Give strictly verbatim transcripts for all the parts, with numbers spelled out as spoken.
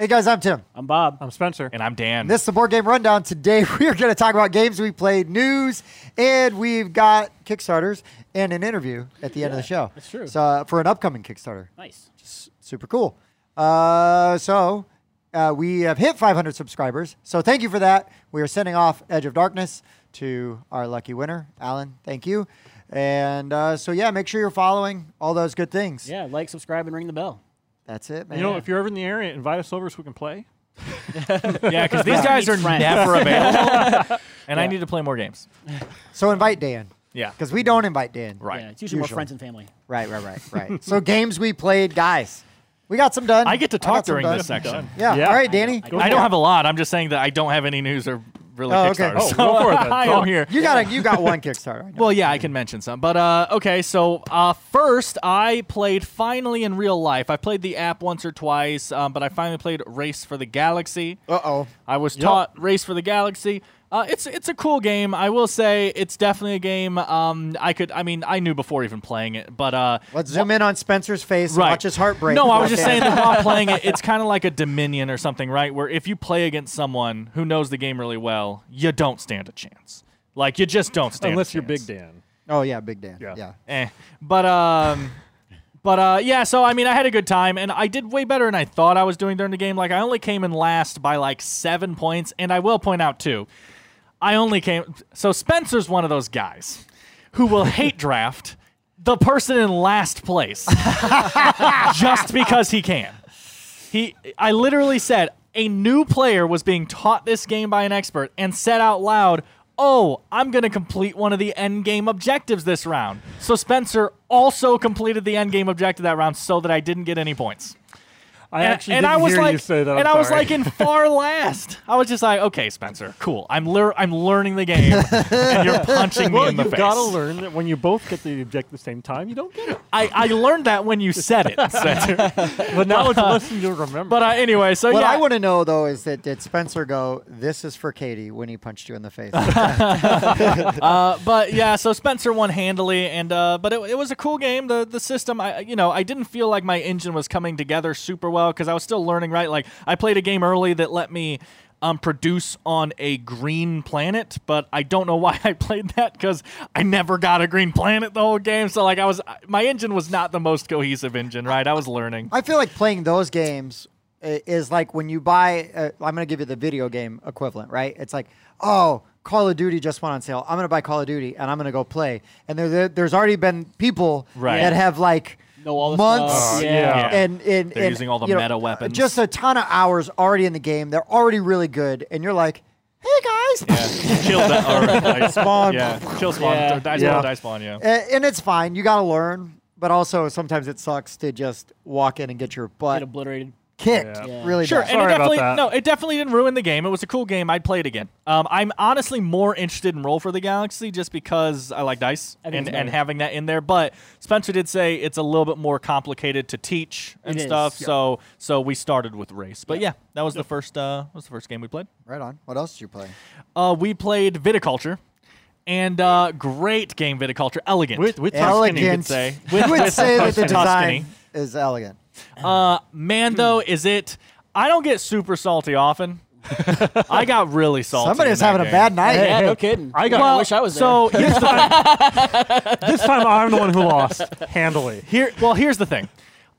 Hey guys, I'm Tim. I'm Bob. I'm Spencer. And I'm Dan. And this is the Board Game Rundown. Today we are going to talk about games we played, news, and we've got Kickstarters and an interview at the end Yeah, of the show. that's true. So uh, for an upcoming Kickstarter. Nice. Just super cool. Uh, so uh, we have hit five hundred subscribers. So thank you for that. We are sending off Edge of Darkness to our lucky winner, Alan. Thank you. And uh, so yeah, make sure you're following all those good things. Yeah, like, subscribe, and ring the bell. That's it, man. You know, if you're ever in the area, invite us over so we can play. Yeah, because these Yeah. guys are Need friends. never available, and I Yeah. need to play more games. So invite Dan. Yeah. Because we don't invite Dan. Right. Yeah, it's usually, Usually. more friends and family. Right, right, right, right. So games we played, guys. We got some done. I get to got talk some during done. this section. Yeah. Yeah. All right, Danny. I go know. I for don't it. have a lot. I'm just saying that I don't have any news or really Oh, okay. Kickstarters. Oh, So go for it then. I Go. am here. You got a, you got one Kickstarter. I know. Well, yeah, I can mention some. But, uh, okay, so uh, first, I played finally in real life. I played the app once or twice, um, but I finally played Race for the Galaxy. Uh-oh. I was Yep. taught Race for the Galaxy. Uh, it's it's a cool game. I will say it's definitely a game. Um, I could. I mean, I knew before even playing it, but uh, Let's zoom in on Spencer's face and Right. watch his heart break. No, I was just Okay. saying that while playing it, it's kind of like a Dominion or something, right? Where if you play against someone who knows the game really well, you don't stand a chance. Like you just don't stand. Unless a you're chance. Big Dan. Oh, yeah, Big Dan. Yeah. Yeah. Eh. But um, but uh, yeah. So I mean, I had a good time, and I did way better than I thought I was doing during the game. Like I only came in last by like seven points, and I will point out too, I only came. So Spencer's one of those guys who will hate draft the person in last place just because he can. He, I literally said a new player was being taught this game by an expert and said out loud, "Oh, I'm going to complete one of the end game objectives this round." So Spencer also completed the end game objective that round so that I didn't get any points. I and, actually and didn't I was hear like, you say that. I'm and I was sorry. like in far last. I was just like, okay, Spencer, cool. I'm lear- I'm learning the game, and you're punching me well, in the you've face. got to learn that when you both get the objective at the same time, you don't get it. I, I learned that when you said it, Spencer. But now it's a lesson you'll remember. But uh, anyway, so What yeah. I want to know, though, is that did Spencer go, "This is for Katie," when he punched you in the face? Uh, but yeah, so Spencer won handily, and uh, but it, it was a cool game. The the system, I you know, I didn't feel like my engine was coming together super well because I was still learning. Right, like I played a game early that let me um, produce on a green planet, but I don't know why I played that because I never got a green planet the whole game. So like I was, my engine was not the most cohesive engine. Right, I was learning. I feel like playing those games i- is like when you buy, uh, I'm going to give you the video game equivalent, right? It's like, oh, Call of Duty just went on sale. I'm going to buy Call of Duty and I'm going to go play. And there, there, there's already been people Right. that have like Know all the months stuff. Uh, yeah. yeah. and, and, They're and, using all the you know, meta weapons. Just a ton of hours already in the game. They're already really good. And you're like, hey, guys. Yeah, kill that or like, Spawn. Yeah, kill spawn. Yeah. Die Yeah. spawn. Die spawn. Yeah. A- And it's fine. You got to learn. But also sometimes it sucks to just walk in and get your Get butt obliterated. kicked. Yeah. Yeah. Really Sure, bad. and it Sorry about definitely that. no, it definitely didn't ruin the game. It was a cool game. I'd play it again. Um, I'm honestly more interested in Roll for the Galaxy just because I like dice I think and, it's and better. having that in there. But Spencer did say it's a little bit more complicated to teach and It is. stuff. Yeah. So so we started with Race. But Yeah. yeah, that was the first uh was the first game we played. Right on. What else did you play? Uh, we played Viticulture. And uh, great game, Viticulture. Elegant. With- with Tuscany, you Elegant. could say. You would say that the Tuscany. design is elegant. Uh, man, though, is it... I don't get super salty often. I got really salty. Somebody's in that having a game. bad night. Yeah, hey, no kidding. I got- I Well, wish I was there. so here's the This time I'm the one who lost handily. here. Well, here's the thing.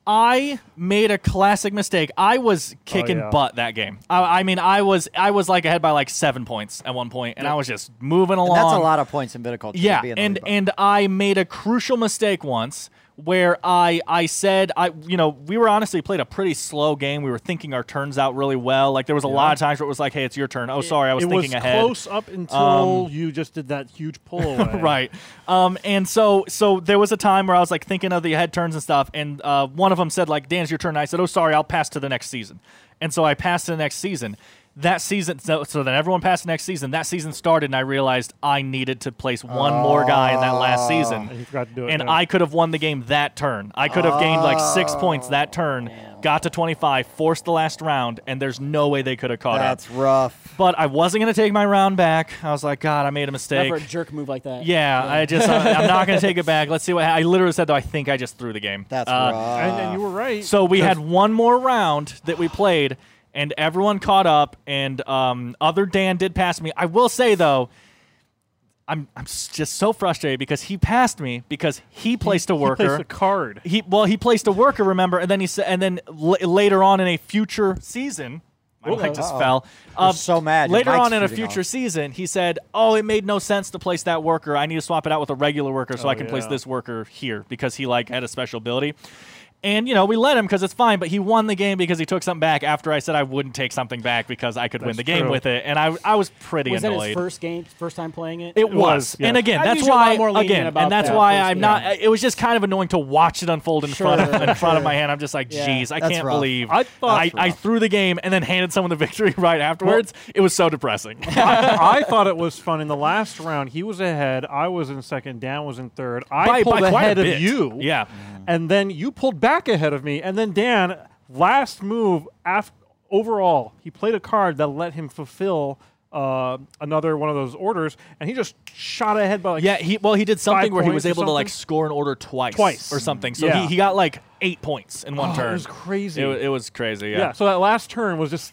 I made a classic mistake. I was kicking yeah. butt that game. I, I mean, I was I was like ahead by like seven points at one point, and I was just moving along. And that's a lot of points in viticulture. to Yeah, be in the and lead box. and I made a crucial mistake once where I I said I you know we were honestly played a pretty slow game. We were thinking our turns out really well. Like there was a lot of times where it was like, hey, it's your turn. Oh, sorry, I was it thinking was ahead. close up until Um, you just did that huge pull away. Right. Um, and so so there was a time where I was like thinking of the head turns and stuff, and uh, one of them said like, Dan, it's your turn. And I said, oh, sorry, I'll pass to the next season. And so I passed to the next season. That season, so, so then everyone passed the next season. That season started, and I realized I needed to place one more guy in that last season. And you forgot to do it. And no. I could have won the game that turn. I could have gained like six points that turn, got to twenty-five, forced the last round, and there's no way they could have caught That's up. rough. But I wasn't going to take my round back. I was like, God, I made a mistake. Never a jerk move like that. Yeah, I just I, I'm not going to take it back. Let's see what ha- I literally said though. I think I just threw the game. That's Uh, rough. and, and you were right. So we had one more round that we played, and everyone caught up, and um, other Dan did pass me. I will say though, I'm I'm s- just so frustrated because he passed me because he placed a worker. He placed a card. He well, he placed a worker, remember, and then he said, and then l- later on in a future season, my mic just Uh-oh. fell. You're so mad. Your Later mic's on in a shooting future off. season, he said, "Oh, it made no sense to place that worker. I need to swap it out with a regular worker so Oh, I can place yeah. this worker here because he like had a special ability." And, you know, we let him because it's fine, but he won the game because he took something back after I said I wouldn't take something back because I could win That's the game true. with it. And I, I was pretty Was that annoyed. his first game, first time playing it? It was, was, and yes. again, I'm that's usually a lot why. more lenient Again, about and that's that why first I'm game. not. It was just kind of annoying to watch it unfold in front of Sure, in front of sure. my hand. I'm just like, Yeah. geez, I That's can't rough. believe I thought- I, I threw the game and then handed someone the victory right afterwards. it was so depressing. I, I thought it was fun. In the last round, he was ahead. I was in second. Dan was in third. I By- pulled by quite a ahead of bit. you. Yeah. And then you pulled back ahead of me. And then Dan, last move, af- overall, he played a card that let him fulfill uh, another one of those orders. And he just shot ahead by like Yeah, he well he did something Five where he was points or able to like something? score an order twice, Twice. or something. So Yeah. he, he got like eight points in one Oh, turn. it was crazy. It, wa- it was crazy. yeah. Yeah. So that last turn was just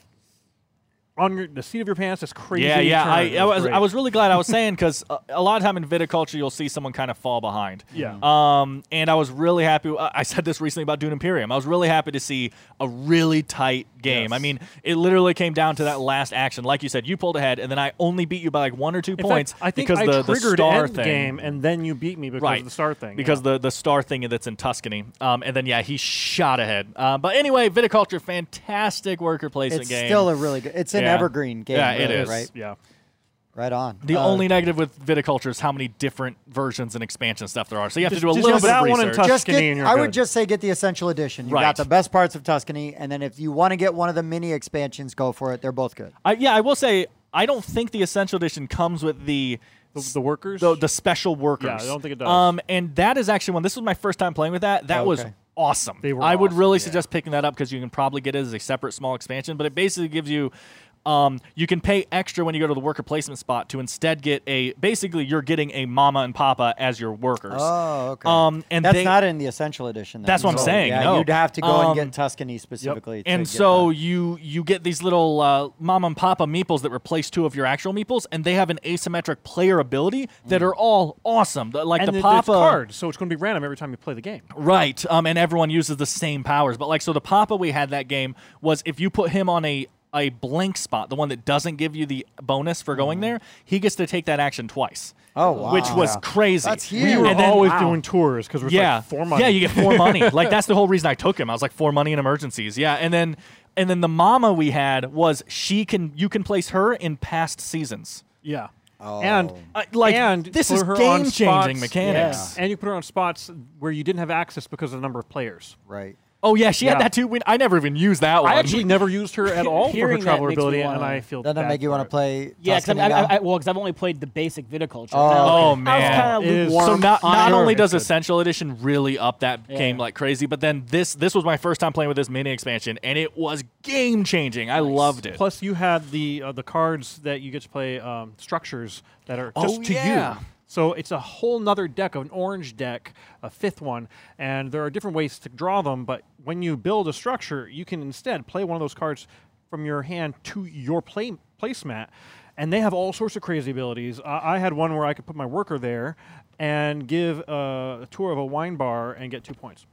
on your, the seat of your pants. Just crazy. Yeah, yeah. turn. I, It I was great. I was really glad I was saying because a, a lot of time in viticulture you'll see someone kind of fall behind. Yeah. Um, and I was really happy. I I said this recently about Dune Imperium. I was really happy to see a really tight game. Yes. I mean, it literally came down to that last action. Like you said, you pulled ahead, and then I only beat you by like one or two In points fact, I think because I the, the triggered star end thing. game, and then you beat me because Right. of the star thing. Because yeah. the, the star thing that's in Tuscany. Um, and then, yeah, he shot ahead. Uh, but anyway, Viticulture, fantastic worker placement It's game. still a really good. It's an Yeah. evergreen game. Yeah, it really, is. Right. yeah. Right on. The Uh, only negative with Viticulture is how many different versions and expansion stuff there are. So you have Just- to do a just little have bit that of one in research. Tuscany. just get, and you're I would good. just say get the essential edition. You Right. got the best parts of Tuscany, and then if you want to get one of the mini expansions, go for it. They're both good. I, yeah, I will say, I don't think the Essential Edition comes with the The, the workers. the, the special workers. Yeah, I don't think it does. Um, and that is actually when this was my first time playing with that. That Oh, was okay. awesome. They were I would awesome, really yeah. suggest picking that up because you can probably get it as a separate small expansion. But it basically gives you. Um, you can pay extra when you go to the worker placement spot to instead get a. Basically, you're getting a mama and papa as your workers. Oh, okay. Um, and that's they- not in the essential edition. then. That's what I'm So, saying, Yeah, no. you'd have to go Um, and get Tuscany specifically. to And get so that. you you get these little uh, mama and papa meeples that replace two of your actual meeples, and they have an asymmetric player ability that are all awesome. The- Like and the the, papa it's cards, so it's going to be random every time you play the game. right? Um, and everyone uses the same powers. But like so, the papa we had that game was if you put him on a a blank spot, the one that doesn't give you the bonus for going there, he gets to take that action twice. Oh, wow. Which was Yeah. crazy. That's We huge. were And then- always wow. doing tours because we're yeah, like four months. yeah, you get four money. Like that's the whole reason I took him. I was like four money in emergencies. Yeah, and then and then the mama we had was she can you can place her in past seasons. yeah. Oh. And Uh, like and this put is her on game spots- changing mechanics. And you put her on spots where you didn't have access because of the number of players. right. Oh yeah, she had Yeah. that too. We, I never even used that one. I actually never used her at all for her Hearing that traveler makes me ability, wanna- and I feel Doesn't that bad make you for want to it. play? Yeah, because Tuscany I, now? I, I, well, because I've only played the basic viticulture. Oh, And I was okay. Oh, I was man. kind of It is- lukewarm so not on not it. only It's does good. Essential Edition really up that Yeah. game like crazy, but then this this was my first time playing with this mini expansion, and it was game changing. I loved it. Plus, you had the uh, the cards that you get to play um, structures that are just Oh, to yeah. you. So it's a whole nother deck, of an orange deck, a fifth one, and there are different ways to draw them. But when you build a structure, you can instead play one of those cards from your hand to your play placemat, and they have all sorts of crazy abilities. Uh, I had one where I could put my worker there and give uh, a tour of a wine bar and get two points.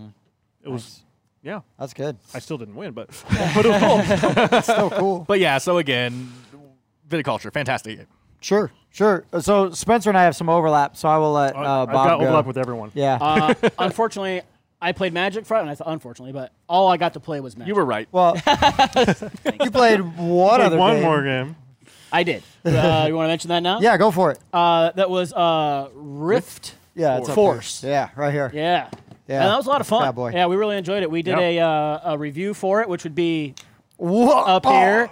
It was, yeah. That's good. I still didn't win, but but it was cool. So cool. But yeah, so again, viticulture, fantastic game. Sure, sure. So Spencer and I have some overlap, so I will let uh, I've Bob got go. overlap with everyone. Yeah. Uh, unfortunately, I played Magic Friday, and I thought unfortunately, but all I got to play was Magic. You were right. well, you played one Played other one game. more game. I did. Uh, you want to mention that now? Yeah, go for it. Uh, that was uh, Rift. Yeah, it's up Force. here. Yeah, right here. Yeah. Yeah. And that was a lot of fun. Bad boy. Yeah, we really enjoyed it. We did Yep. a uh, a review for it, which would be Whoa. up here.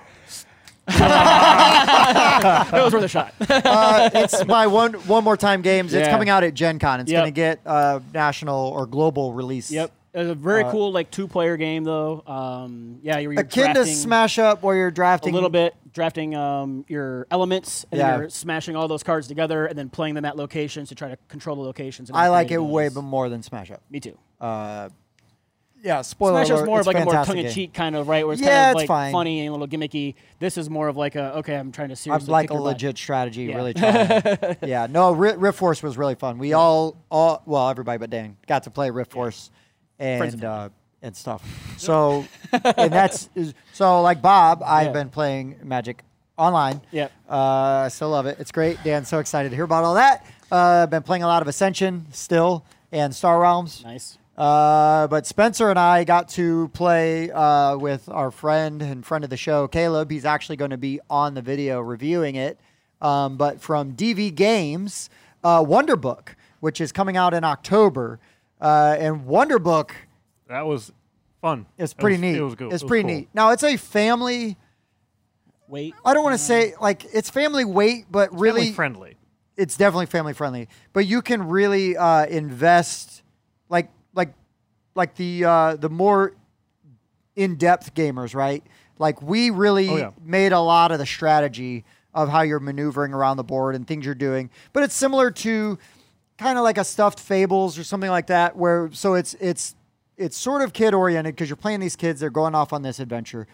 It was worth a shot. uh, it's my one one more time games. It's Yeah. coming out at Gen Con. It's Yep. going to get uh, national or global release. Yep. It was a very Uh, cool, like, two-player game, though. Um, yeah, you were Akin to drafting Smash Up, where you're a drafting little bit, drafting um, your elements, and Yeah. then you're smashing all those cards together, and then playing them at locations to try to control the locations. And I like it upgrading way those. more than Smash Up. Me too. Uh, Yeah, spoiler Smash was alert, more it's of like a more fantastic tongue-in-cheek game. kind of, right? Where it's Yeah, kind of it's like fine. funny and a little gimmicky. This is more of like a, okay, I'm trying to I'm seriously like kick a your butt. legit strategy, Yeah. really trying. Yeah, no, Ri- Rift Force was really fun. We all, all, well, everybody but Dan got to play Rift Force Friends and of uh, and stuff. So, and that's is, so like Bob. I've Yeah. been playing Magic online. Yep. Uh, I still love it. It's great. Dan's so excited to hear about all that. Uh, I've been playing a lot of Ascension still and Star Realms. Nice. Uh, but Spencer and I got to play uh, with our friend and friend of the show, Caleb. He's actually going to be on the video reviewing it. Um, but from D V Games, uh, Wonder Book, which is coming out in October. Uh, and Wonder Book That was fun. is It pretty was- neat. It was good. It's It was pretty cool. neat. Now, it's a family, Wait. I don't want to say, like, it's family weight, but really, Family friendly. it's definitely family friendly. But you can really uh, invest, like, like, like the uh, the more in depth gamers, right? Like we really Oh, yeah. made a lot of the strategy of how you're maneuvering around the board and things you're doing. But it's similar to kind of like a stuffed Fables or something like that, where so it's it's it's sort of kid oriented because you're playing these kids, they're going off on this adventure.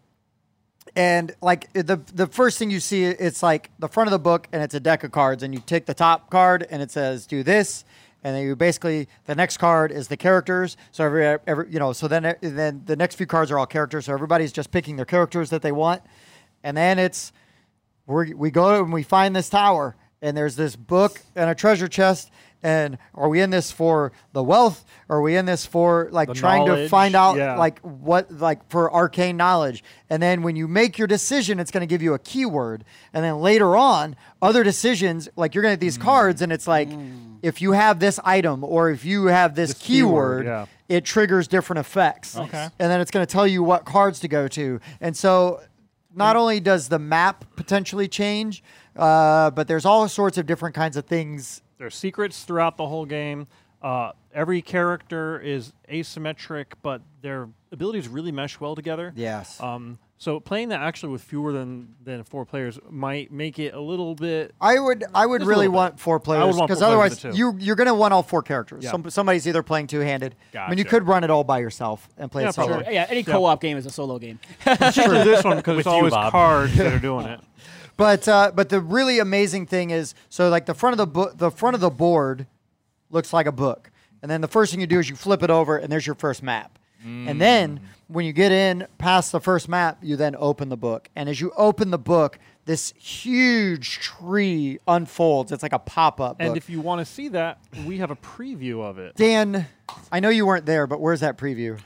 And like the the first thing you see, it's like the front of the book, and it's a deck of cards, and you take the top card, and it says do this, and then you basically the next card is the characters. So every every you know, so then then the next few cards are all characters. So everybody's just picking their characters that they want, and then it's we we go and we find this tower, and there's this book and a treasure chest. And are we in this for the wealth? Or are we in this for like The trying to knowledge, find out yeah. like what like for arcane knowledge? And then when you make your decision, it's going to give you a keyword. And then later on, other decisions like you're going to get these cards, and it's like if you have this item or if you have this, This keyword, keyword, yeah. it triggers different effects. Okay. And then it's going to tell you what cards to go to. And so not only does the map potentially change, uh, but there's all sorts of different kinds of things. There's secrets throughout the whole game. Uh, every character is asymmetric, but their abilities really mesh well together. Yes. Um, so playing that actually with fewer than, than four players might make it a little bit. I would I would Just a really little bit. want four players want because four players otherwise with it too. you you're gonna want all four characters. Yeah. Some, somebody's either playing two handed. I mean, you Gotcha. could run it all by yourself and play Yeah, it solo. probably. Yeah, any Yeah. co-op game is a solo game. Particularly this one because With it's you, always Bob. cards that are doing it. But uh, but the really amazing thing is so like the front of the book the front of the board looks like a book, and then the first thing you do is you flip it over, and there's your first map. And then when you get in past the first map, you then open the book, and as you open the book, this huge tree unfolds. It's like a pop up. And book. if you want to see that, we have a preview of it. Dan, I know you weren't there, but where's that preview?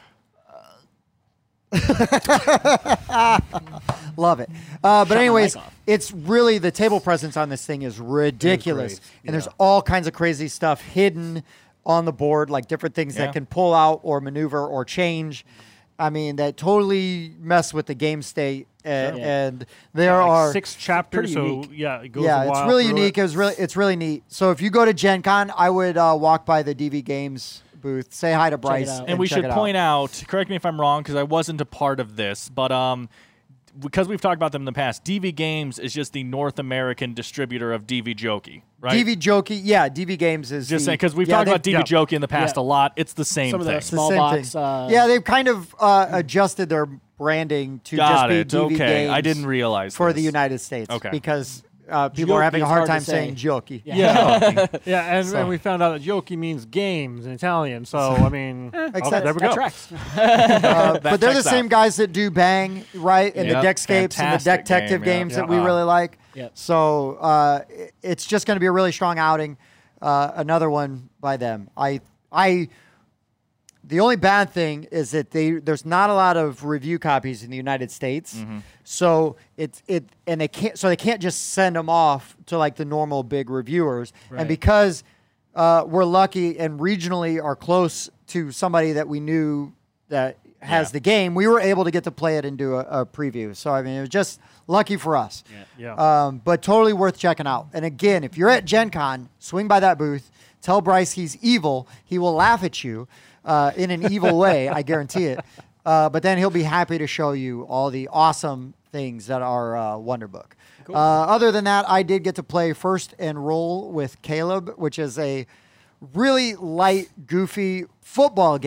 Love it. Uh, but my anyways, mic off. it's really the table presence on this thing is ridiculous, great, and there's yeah. all kinds of crazy stuff hidden on the board, like different things Yeah. that can pull out or maneuver or change. I mean, that totally mess with the game state, uh, Yeah. and there Like are six chapters, pretty so unique. yeah, it goes. yeah, a it's while really through unique. It. It was really, it's really neat. So if you go to Gen Con, I would uh, walk by the D V Games booth, say hi to Bryce, out. and, And we check should it out. point out, correct me if I'm wrong, because I wasn't a part of this, but um, because we've talked about them in the past, D V Games is just the North American distributor of D V Jokey, right? D V Jokey, yeah, D V Games is Just the- saying, because we've yeah, talked they- about D V yeah. Jokey in the past Yeah. a lot. It's the same Some of the thing. It's the small same box. thing. Uh, yeah, they've kind of uh, adjusted their branding to just Got be it. D V Okay, Games I didn't realize for this. the United States. Okay. because uh, people are Jokey having a is hard hard to time say. saying jokey. Yeah. Yeah. Yeah, and, So- and we found out that Yoki means games in Italian. So I mean, okay, Except- there we that go. tracks. Uh, but they're the checks same out. guys that do Bang, right, and Yep, the Deckscapes and the fantastic Deckdetective game, yeah. games Yeah. that we Wow. really like. Yep. So uh, i- it's just going to be a really strong outing. Uh, another one by them. I I. The only bad thing is that they there's not a lot of review copies in the United States, Mm-hmm. so it's it and they can't so they can't just send them off to like the normal big reviewers. Right. And because uh, we're lucky and regionally are close to somebody that we knew that has Yeah. the game, we were able to get to play it and do a, a preview. So I mean, it was just lucky for us. Yeah. Um, but totally worth checking out. And again, if you're at Gen Con, swing by that booth. Tell Bryce he's evil. He will laugh at you uh, in an evil way. I guarantee it. Uh, but then he'll be happy to show you all the awesome things that are uh, Wonder Book. Uh, other than that, I did get to play First and Roll with Caleb, which is a really light, goofy football game.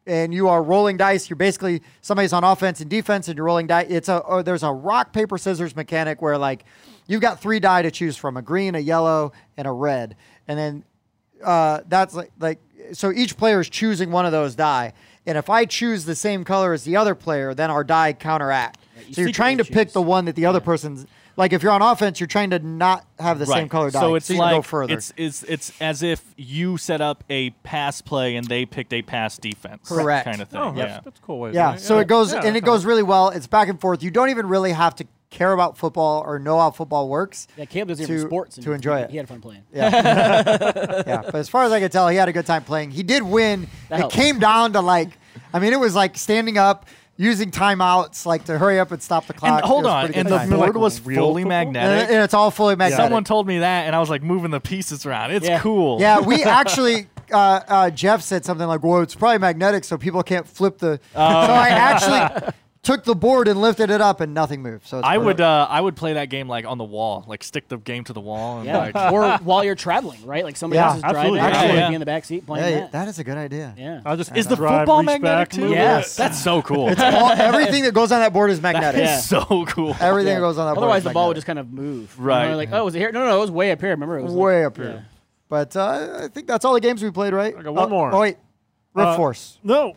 and you are rolling dice. You're basically somebody's on offense and defense, and you're rolling dice. It's a or there's a rock paper scissors mechanic where like you've got three die to choose from: a green, a yellow, and a red. And then uh, that's like like so each player is choosing one of those die. And if I choose the same color as the other player, then our die counteract. Right, you so you're trying to secretly pick the choose. one that the other person's. Like if you're on offense, you're trying to not have the same color die. So it's you like can go further. it's it's it's as if you set up a pass play and they picked a pass defense. Correct. Kind of thing. Oh, yeah. that's, that's a cool way. Yeah, to so it goes yeah, and it that's goes really well. It's back and forth. You don't even really have to care about football or know how football works. Yeah, Caleb doesn't to- even sports. and to enjoy he, it. He had fun playing. Yeah, yeah. But as far as I can tell, he had a good time playing. He did win. That it helps. came down to like, I mean, it was like standing up, using timeouts, like to hurry up and stop the clock. And hold It was on, pretty and good the time. board Like was real fully football? and, magnetic. and it's all fully magnetic. Someone told me that, and I was like moving the pieces around. It's Yeah. cool. Yeah, we actually, uh, uh, Jeff said something like, well, it's probably magnetic so people can't flip the. So I actually took the board and lifted it up and nothing moved. So it's I perfect. would uh, I would play that game like on the wall, like stick the game to the wall. And Yeah, like, or while you're traveling, right? Like somebody Yeah, else is absolutely. driving, Actually, and yeah. be in the back seat playing Hey, that. that is a good idea. Yeah, I'll just is the drive, football reach magnetic back, too? move it. Yes. That's so cool. It's all, everything that goes on that board is magnetic. Yeah. It's so cool. Everything Yeah. that goes on that board Otherwise, is the ball would magnetic. just kind of move. Right. You know, like, oh, was it here? No, no, no, it was way up here. Remember, it was way like, up here. yeah. But uh, I think that's all the games we played, right? I got one Oh, more. Oh wait, Rift Uh, Force. No,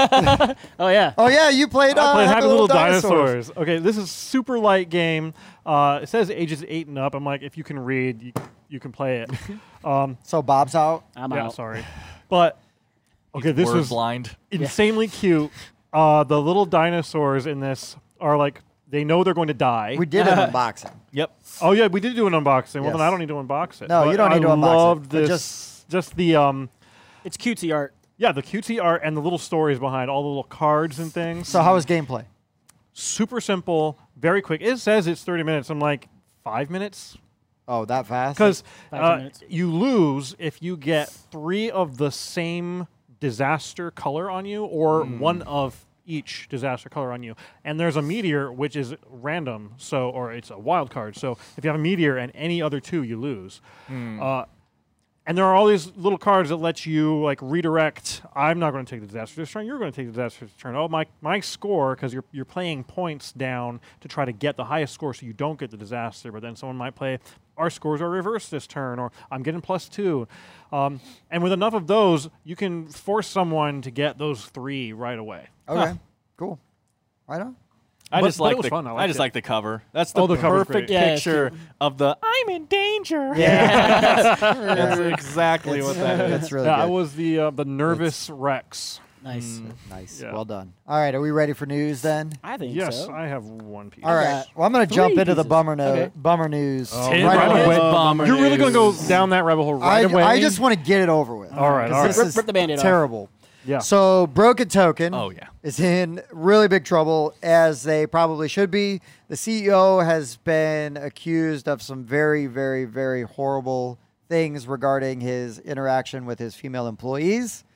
Oh yeah. Oh yeah, you played. Uh, I played Happy Happy Little Dinosaurs. Dinosaurs. Okay, this is super light game. Uh, it says ages eight and up. I'm like, if you can read, you, you can play it. Um, So Bob's out. I'm yeah, out. sorry, but okay, this Word was blind. insanely cute. Uh, the little dinosaurs in this are like they know they're going to die. We did an unboxing. Yep. Oh yeah, we did do an unboxing. Well, Yes. then I don't need to unbox it. No, But you don't need to I unbox it, loved but this. just- just the um, It's cutesy art. yeah, the cutesy art and the little stories behind all the little cards and things. So how was gameplay? Super simple, very quick. It says it's thirty minutes. I'm like five minutes. Oh, that fast? Because Five, ten uh, minutes. you lose if you get three of the same disaster color on you or one of each disaster color on you. And there's a meteor, which is random, so or it's a wild card. So if you have a meteor and any other two, you lose. Uh, and there are all these little cards that let you like redirect. I'm not going to take the disaster this turn. You're going to take the disaster this turn. Oh, my my score, because you're you're playing points down to try to get the highest score, so you don't get the disaster. But then someone might play, our scores are reversed this turn, or I'm getting plus two. Um, and with enough of those, you can force someone to get those three right away. Okay, cool. Right on. I But- just but it like was the fun. I I, liked just it. like the cover. That's the, Oh, the cover's perfect great. Yeah, it's picture cute. of the I'm in danger. Yeah. That's exactly what that is. That's really yeah, good. I was the uh, the nervous Rex. Nice. Nice. Yeah. Well done. All right, are we ready for news then? I think Yes, so. I have one piece. All right. got Well, I'm going to three jump into the pieces. bummer no- Okay. bummer news. Oh, Tin right right away. away. Bummer You're really going to go news. down that rabbit hole right I, away. I just want to get it over with. All right, 'Cause all this right. is Rip- rip the Band-Aid off. terrible. Yeah. So Broken Token Oh yeah. is in really big trouble, as they probably should be. The C E O has been accused of some very, very, very horrible things regarding his interaction with his female employees.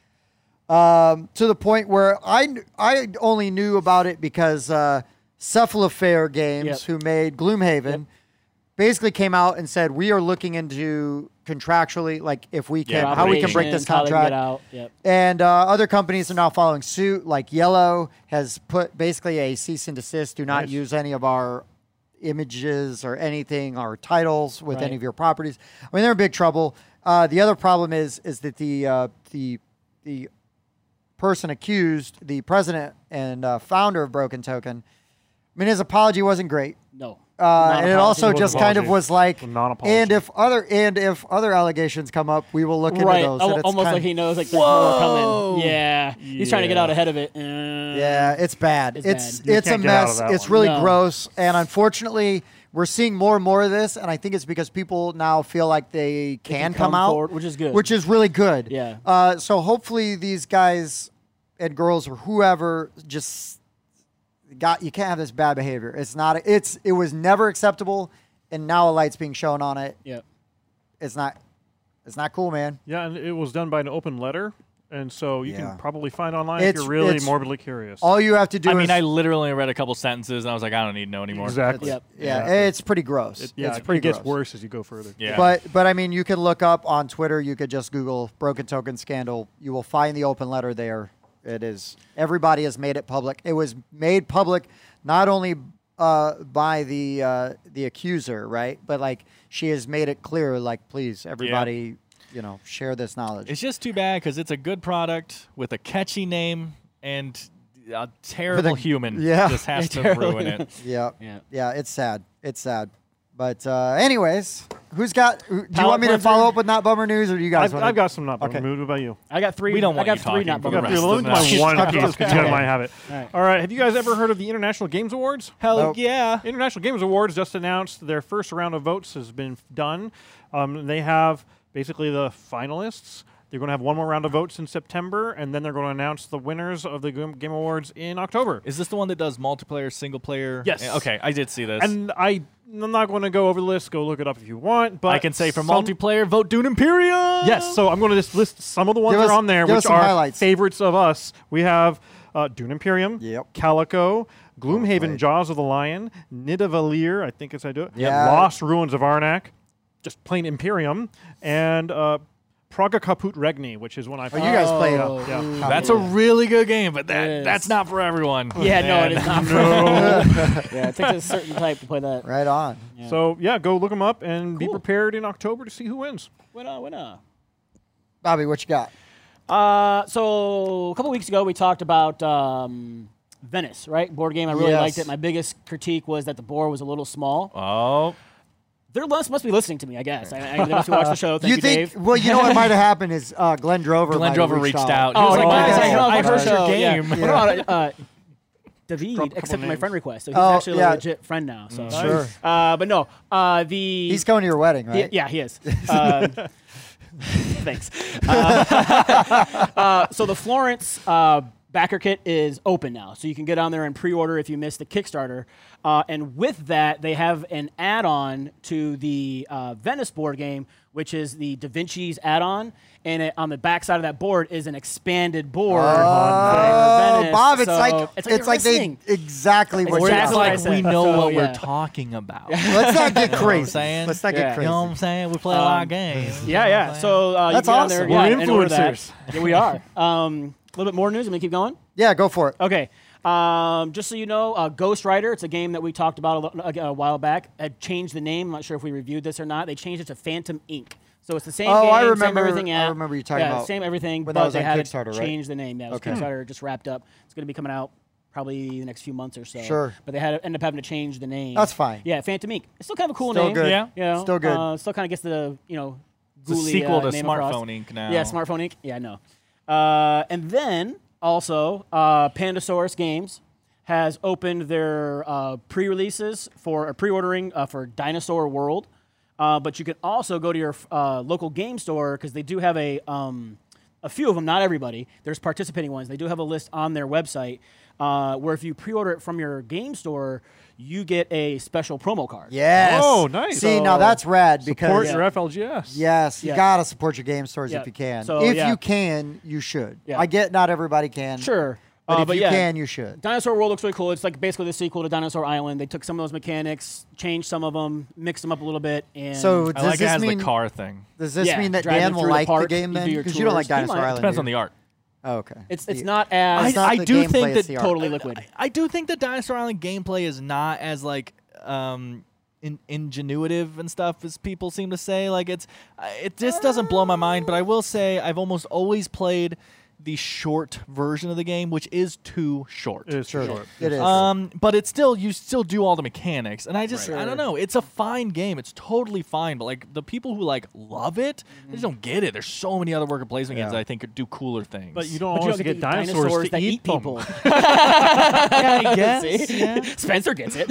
Um, to the point where I, kn- I only knew about it because uh, Cephalofair Games, Yep. who made Gloomhaven, basically came out and said, we are looking into contractually, like if we can, Yeah, how we can break Operations, this how they can contract. Get out. Yep. And uh, other companies are now following suit. Like Yellow has put basically a cease and desist. Do not Nice. use any of our images or anything, our titles with Right. any of your properties. I mean, they're in big trouble. Uh, the other problem is is that the uh, the the person accused, the president and uh, founder of Broken Token, I mean, his apology wasn't great. No. Uh, Not and it apology. also Wasn't just kind of apology. was like, Non-apology. and if other and if other allegations come up, we will look into Right. those. Al- And it's almost kind like of- he knows like there's Whoa. more coming. Yeah. He's trying to get Yeah. out ahead of it. Uh, Yeah, it's bad. It's It's bad. You it's a can't get out of mess. that It's one. really No. gross, and unfortunately, we're seeing more and more of this. And I think it's because people now feel like they can, can come, come out, forward, which is good. Which is really good. Yeah. Uh, so hopefully, these guys and girls or whoever just got. You can't have this bad behavior. It's not. It's it was never acceptable, and now a light's being shown on it. Yep. It's not. It's not cool, man. Yeah, and it was done by an open letter, and so you Yeah. can probably find online It's- if you're really it's- morbidly curious. All you have to do I is. mean, I literally read a couple sentences and I was like, I don't need to know anymore. exactly. Yep. yeah, Exactly. it's pretty gross. It, yeah, it's pretty it gets gross. worse as you go further. Yeah. But but I mean, you can look up on Twitter. You could just Google "Broken Token Scandal." You will find the open letter there. It is. Everybody has made it public. It was made public not only uh, by the uh, the accuser, right? But like she has made it clear, like, please, everybody, you know, share this knowledge. It's just too bad because it's a good product with a catchy name and a terrible the- human yeah. just has to Terrible. ruin it. yeah, Yeah. yeah. It's sad. It's sad. But uh, anyways, who's got? Who, do you Palate want me to cleanser? follow up with not bummer news, or do you guys I've, want? I've got some not Okay. okay. What about you? I got three. We don't I want got you three talking not for I the bummer got rest three. of Let me the play night. one piece because you guys might have it. All right. All right. Have you guys ever heard of the International Games Awards? Hell Nope. yeah. International Games Awards just announced their first round of votes has been done. Um, they have basically the finalists. They're going to have one more round of votes in September, and then they're going to announce the winners of the Game Game Awards in October. Is this the one that does multiplayer, single player? Yes. Eh, Okay, I did see this. And I, I'm not going to go over the list. Go look it up if you want. But I can say for some- multiplayer, vote Dune Imperium. Yes, so I'm going to just list some of the ones Give that are us- on there, give us which some are highlights. favorites of us. We have uh, Dune Imperium, Yep. Calico, Gloomhaven, played. Jaws of the Lion, Nidavellir, I think it's I do it. Yeah. Lost Ruins of Arnak, just plain Imperium, and uh, Praga Kaput Regni, which is one I. Oh, you guys played. Oh, Yeah. ooh. That's a really good game, but It that is. that's not for everyone. Yeah, no, it Man. is not. yeah, it takes a certain type to play that. Right on. Yeah. So yeah, go look them up and be Cool. prepared in October to see who wins. Winner, winner. Bobby, what you got? Uh, so a couple weeks ago we talked about um, Venice, right? Board game. I really Yes. liked it. My biggest critique was that the board was a little small. Oh, They must must be listening to me, I guess. I, I, they must watch the show. Thank you you, think? Dave. Well, you know what might have happened is uh, Glenn Drover. Glenn might Drover have reached out. He Oh, was yeah, like, yeah, guys, yeah, I, yeah. I I've heard the your show, yeah. game. What about uh, David Drop a couple accepted my names. friend request, so he's Oh, actually yeah. a legit friend now. So, Sure. uh, but no, uh, the He's coming to your wedding, the- right? yeah, he is. Um, thanks. Uh, uh, so the Florence uh, backer kit is open now, so you can get on there and pre-order if you missed the Kickstarter. Uh, and with that, they have an add-on to the uh, Venice board game, which is the Da Vinci's add-on. And it, on the back side of that board is an expanded board. Oh, for Venice. Bob, it's So like it's it's like, like, you're they listening. exactly what It's you're exactly saying. what I like said. we know So, what yeah. we're talking about. Let's not get You know what I'm crazy. saying? Let's not Yeah. get You crazy. know what I'm saying? We play a lot Um, of games. Yeah, yeah. So uh, That's you can get on there, awesome. yeah, We're and order that. influencers. Yeah, we are. Um, a little bit more news. I'm gonna keep going. Yeah, go for it. Okay. Um, just so you know, uh, Ghost Rider, it's a game that we talked about a, lo- a, a while back. Had changed the name. I'm not sure if we reviewed this or not. They changed it to Phantom Incorporated. So it's the same Oh, game, I same remember- everything. I Yeah. remember you talking yeah, about same everything, when that but was they on had Kickstarter, to right? change the name. Yeah, it was Okay. Kickstarter just wrapped up. It's going to be coming out probably the next few months or so. Sure. But they had to end up having to change the name. That's fine. Yeah, Phantom Incorporated. It's still kind of a cool Still name. good. Yeah. You know, Still good. Uh, still kind of gets the, you know, It's a ghouly, sequel uh, to name Smartphone across. Incorporated now. Yeah, Smartphone Incorporated. Yeah, I know. Uh, and then also, uh, Pandasaurus Games has opened their uh, pre-releases for uh, pre-ordering uh, for Dinosaur World. Uh, but you can also go to your uh, local game store because they do have a um, a few of them, not everybody. There's participating ones. They do have a list on their website uh, where if you pre-order it from your game store, you get a special promo card. Yes. Oh, nice. See, now So- that's rad because Support Yeah. your F L G S. yes, you Yeah. gotta support your game stores Yeah. if you can. So, if yeah. you can, you should. Yeah. I get not everybody can. Sure. But Uh, if but you yeah, can, you should. Dinosaur World looks really cool. It's like basically the sequel to Dinosaur Island. They took some of those mechanics, changed some of them, mixed them up a little bit, and So I does like it this has mean the car thing. does this Yeah, mean that driving Dan will through the like the park, game you then? do your Because you don't like tours. He Dinosaur might. Island. Depends do on you? the art. Oh, okay. it's it's The- not as It's not I the do gameplay, think it's that the art. totally liquid. I, I do think that Dinosaur Island gameplay is not as like um in, ingenuitive and stuff as people seem to say. Like it's uh, it just doesn't blow my mind. But I will say I've almost always played the short version of the game, which is too short. It is Sure. short. It is. Um, but it's still you still do all the mechanics, and I just Right. I don't know. It's a fine game. It's totally fine. But like the people who like love it, they just don't get it. There's so many other worker placement games Yeah. that I think could do cooler things. But you don't But you always don't get get the dinosaurs, to that eat, eat them. people. yeah, I guess. See? Yeah. Spencer gets it.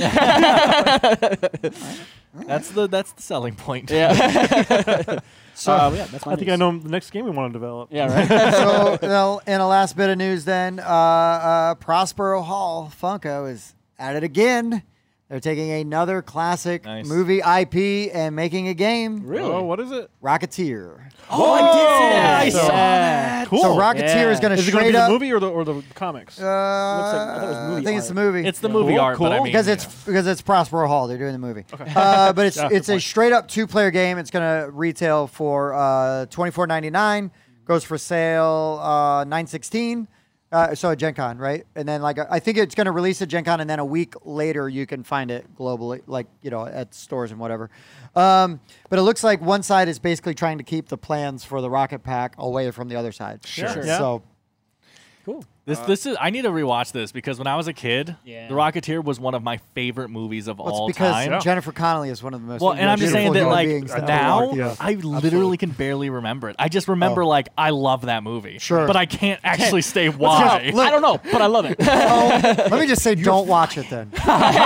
That's the that's the selling point. yeah. So, Uh, yeah, that's my I think news. I know the next game we want to develop. Yeah, right. so well, in a last bit of news, then uh, uh, Prospero Hall Funko is at it again. They're taking another classic Nice. movie I P and making a game. Really? Oh, what is it? Rocketeer. Oh, I did see that. I saw that. Cool. So Rocketeer Yeah. is going to Is it going to straight be the up. movie or the or the comics? Uh, Looks like- I thought it was movie I think it's art. the movie. It's the Yeah. movie Cool, art, but I cool. mean, because you it's know. because it's Prospero Hall. They're doing the movie. Uh, but it's Yeah, good it's a point. straight up two player game. It's gonna retail for uh, twenty four ninety nine. Goes for sale uh, nine sixteen. Uh, so at Gen Con, right? And then like I think it's going to release at Gen Con, and then a week later you can find it globally, like you know at stores and whatever. Um, but it looks like one side is basically trying to keep the plans for the Rocket Pack away from the other side. Sure. Sure. Yeah. So Cool. This this is I need to rewatch this because when I was a kid, Yeah. The Rocketeer was one of my favorite movies of well, it's all because time. Yeah. Jennifer Connelly is one of the most Well, and I'm just saying beautiful that human like beings that ever now walked. Yeah. I literally can barely remember it. I just remember Oh. like I love that movie. Sure. But I can't actually say why. Look- I don't know, but I love it. Oh, let me just say, don't watch it then.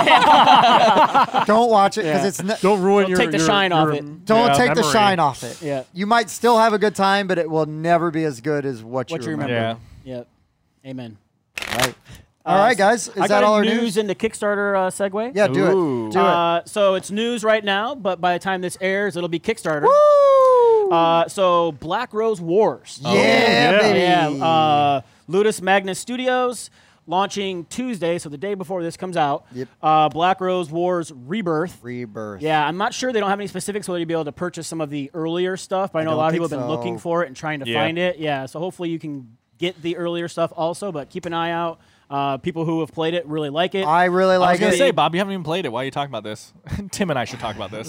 Don't watch it because Yeah. it's n- Don't ruin Don't your take the your- shine off your- it. don't yeah, take the memory. shine off it. Yeah. You might still have a good time, but it will never be as good as what, What you you remember. remember. Yeah. Yep. Amen. Right. All right, guys. Is I that got all a our news, news? into Kickstarter uh, segue. Yeah, do Ooh. it. Do it. Uh, so it's news right now, but by the time this airs, it'll be Kickstarter. Woo! Uh, so Black Rose Wars. yeah, yeah. baby. Yeah, uh, Ludus Magnus Studios launching Tuesday, so the day before this comes out. Yep. Uh, Black Rose Wars Rebirth. Rebirth. Yeah, I'm not sure they don't have any specifics whether you'll be able to purchase some of the earlier stuff, but I know a don't lot of people think have been so. looking for it and trying to Yeah. find it. Yeah, so hopefully you can get the earlier stuff also, but keep an eye out. Uh, people who have played it really like it. I really I was like gonna it. say, Bob, you haven't even played it. Why are you talking about this? Tim and I should talk about this.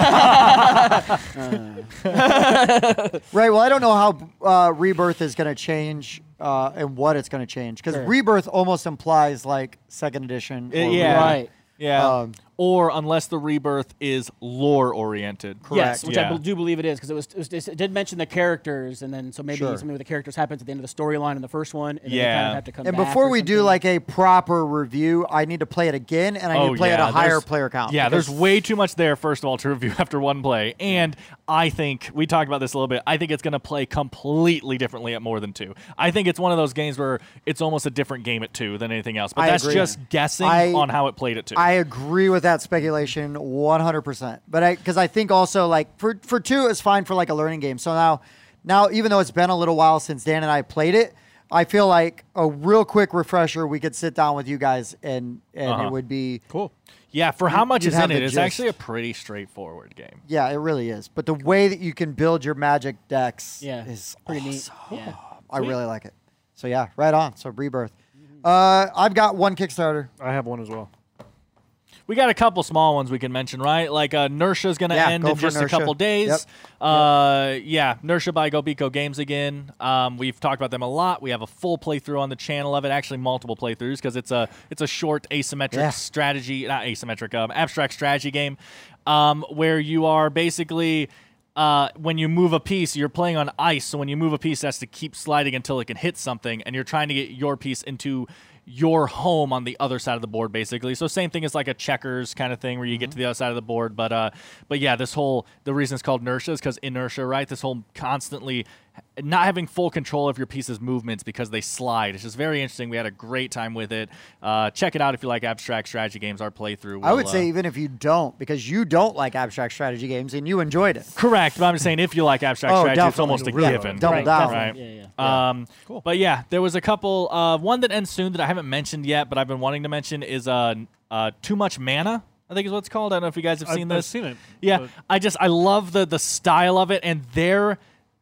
Right. Well, I don't know how uh, Rebirth is going to change uh, and what it's going to change because Sure. Rebirth almost implies like second edition. Uh, or yeah. Rebirth. Right. Yeah. Um, or unless the Rebirth is lore oriented. Yes, which I Yeah. bel- do believe it is because it was, it was it did mention the characters, and then so maybe Sure. something with the characters happens at the end of the storyline in the first one, and then they kind Yeah. of have to come And back before or we do something. like a proper review, I need to play it again, and I need Oh, to play yeah, at a higher there's- player count. Yeah, because- there's way too much there, first of all, to review after one play. And I think, we talked about this a little bit, I think it's going to play completely differently at more than two. I think it's one of those games where it's almost a different game at two than anything else. But I that's agree. just guessing I- on how it played at two. I agree with that speculation one hundred percent. But I because I think also like for for two it's fine for like a learning game. So now now even though it's been a little while since Dan and I played it, I feel like a real quick refresher we could sit down with you guys and and Uh-huh. it would be Cool. yeah, for how much you'd is have in it, the it's gist. actually a pretty straightforward game. yeah, it really is. But the way that you can build your magic decks yeah, is pretty awesome. neat. Yeah. I really like it. So yeah, right on. So Rebirth. Uh, I've got one Kickstarter. I have one as well. We got a couple small ones we can mention, right? Like uh, Nersha's going to Yeah, end go in for just a Nersha. couple days. Yep. Uh, Yeah, Nersha by GoBeco Games again. Um, we've talked about them a lot. We have a full playthrough on the channel of it, actually multiple playthroughs because it's a it's a short asymmetric Yeah. strategy, not asymmetric, um, abstract strategy game um, where you are basically. Uh, when you move a piece, you're playing on ice. So when you move a piece, it has to keep sliding until it can hit something, and you're trying to get your piece into your home on the other side of the board, basically. So same thing as like a checkers kind of thing, where you get to the other side of the board. But uh, but yeah, this whole the reason it's called inertia is because inertia, right? This whole constantly not having full control of your piece's movements because they slide. It's just very interesting. We had a great time with it. Uh, check it out if you like abstract strategy games. Our playthrough. I will, would say uh, even if you don't, because you don't like abstract strategy games and you enjoyed it. correct. But I'm just saying if you like abstract Oh, strategy, it's definitely. almost a Yeah, given. double Right, down. definitely. Right. Yeah, yeah. Um, cool. But yeah, there was a couple. Uh, one that ends soon that I haven't mentioned yet, but I've been wanting to mention is uh, uh, Too Much Mana. I think is what it's called. I don't know if you guys have I've- seen I've this. seen it, Yeah, but- I just I love the the style of it and their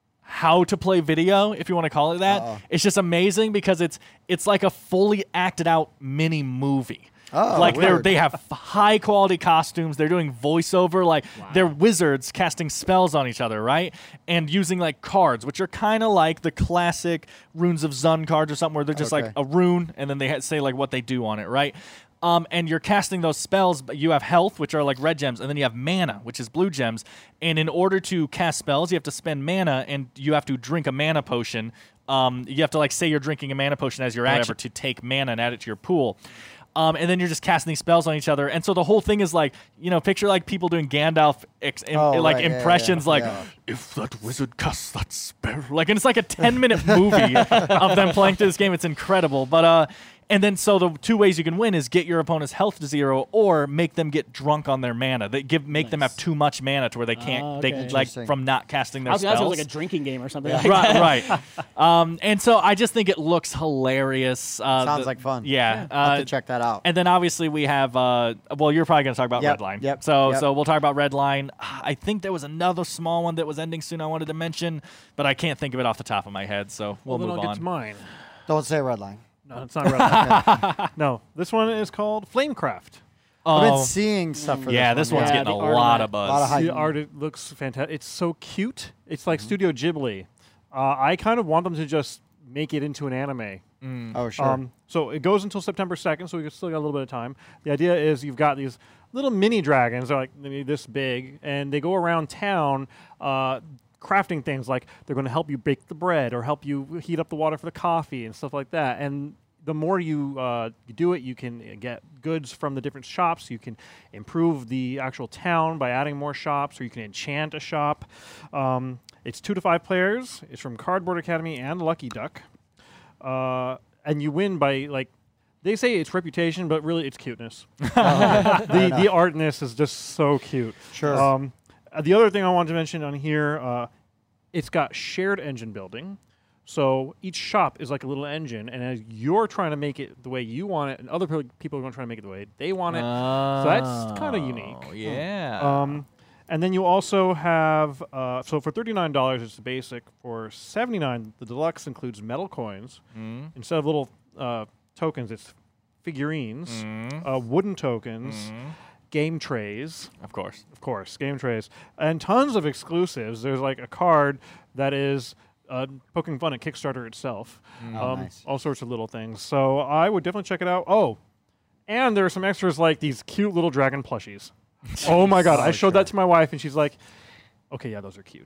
how to play video, if you want to call it that. Uh-oh. It's just amazing because it's it's like a fully acted out mini movie. Oh, like they're weird. they have high quality costumes. They're doing voiceover. Like they're wizards casting spells on each other, right? And using like cards, which are kind of like the classic Runes of Zun cards or something, where they're just Okay. like a rune and then they ha- say like what they do on it, right? Um, and you're casting those spells, but you have health, which are like red gems, and then you have mana, which is blue gems. And in order to cast spells, you have to spend mana, and you have to drink a mana potion. Um, you have to like say you're drinking a mana potion as your action to take mana and add it to your pool. Um, and then you're just casting these spells on each other, and so the whole thing is like, you know, picture like people doing Gandalf ex- im- Oh, like right, yeah, impressions, yeah, like yeah. if that wizard casts that spell, like, and it's like a ten minute movie of them playing through this game. It's incredible, but uh. And then, so the two ways you can win is get your opponent's health to zero, or make them get drunk on their mana. They give make them Nice. have too much mana to where they can't, Ah, they okay. like Interesting. from not casting I their was gonna say it spells. was like a drinking game or something. Like that. right, right. Um, and so I just think it looks hilarious. Uh, Sounds the- like fun. Yeah. I'll have Uh, to check that out. and then obviously we have. Uh, well, you're probably going to talk about Yep, Redline. yep, So yep. so we'll talk about Redline. I think there was another small one that was ending soon. I wanted to mention, but I can't think of it off the top of my head. So we'll, Well, then move I'll on. get to mine. Don't say Redline. No, it's not Redline. No, this one is called Flamecraft. I've been Oh, seeing stuff for yeah, this this one. one's Yeah, getting a the art on lot that. of buzz. Lot of hype. The art it looks fantastic. It's so cute. It's like Studio Ghibli. Uh, I kind of want them to just make it into an anime. Oh, sure. Um, so it goes until September second, so we still got a little bit of time. The idea is you've got these little mini dragons, they're like maybe this big, and they go around town uh, crafting things like they're going to help you bake the bread or help you heat up the water for the coffee and stuff like that. And the more you, uh, you do it, you can get goods from the different shops. You can improve the actual town by adding more shops, or you can enchant a shop. Um, it's two to five players. It's from Cardboard Academy and Lucky Duck. Uh, and you win by, like, they say it's reputation, but really it's cuteness. the the art in this is just so cute. Sure. Um, uh, the other thing I wanted to mention on here, uh, it's got shared engine building. So each shop is like a little engine, and as you're trying to make it the way you want it, and other pe- people are going to try to make it the way they want it. So that's kind of unique. Oh, yeah. Um, and then you also have, uh, so for thirty-nine dollars, it's the basic. For seventy-nine dollars, the deluxe includes metal coins. Mm. Instead of little uh, tokens, it's figurines, Mm. uh, wooden tokens, Mm. game trays, Of course. of course, game trays, and tons of exclusives. There's like a card that is uh, poking fun at Kickstarter itself. Oh, Um, nice. All sorts of little things. So I would definitely check it out. Oh, and there are some extras like these cute little dragon plushies. Oh my god! Oh, I showed sure. that to my wife, and she's like, "Okay, yeah, those are cute."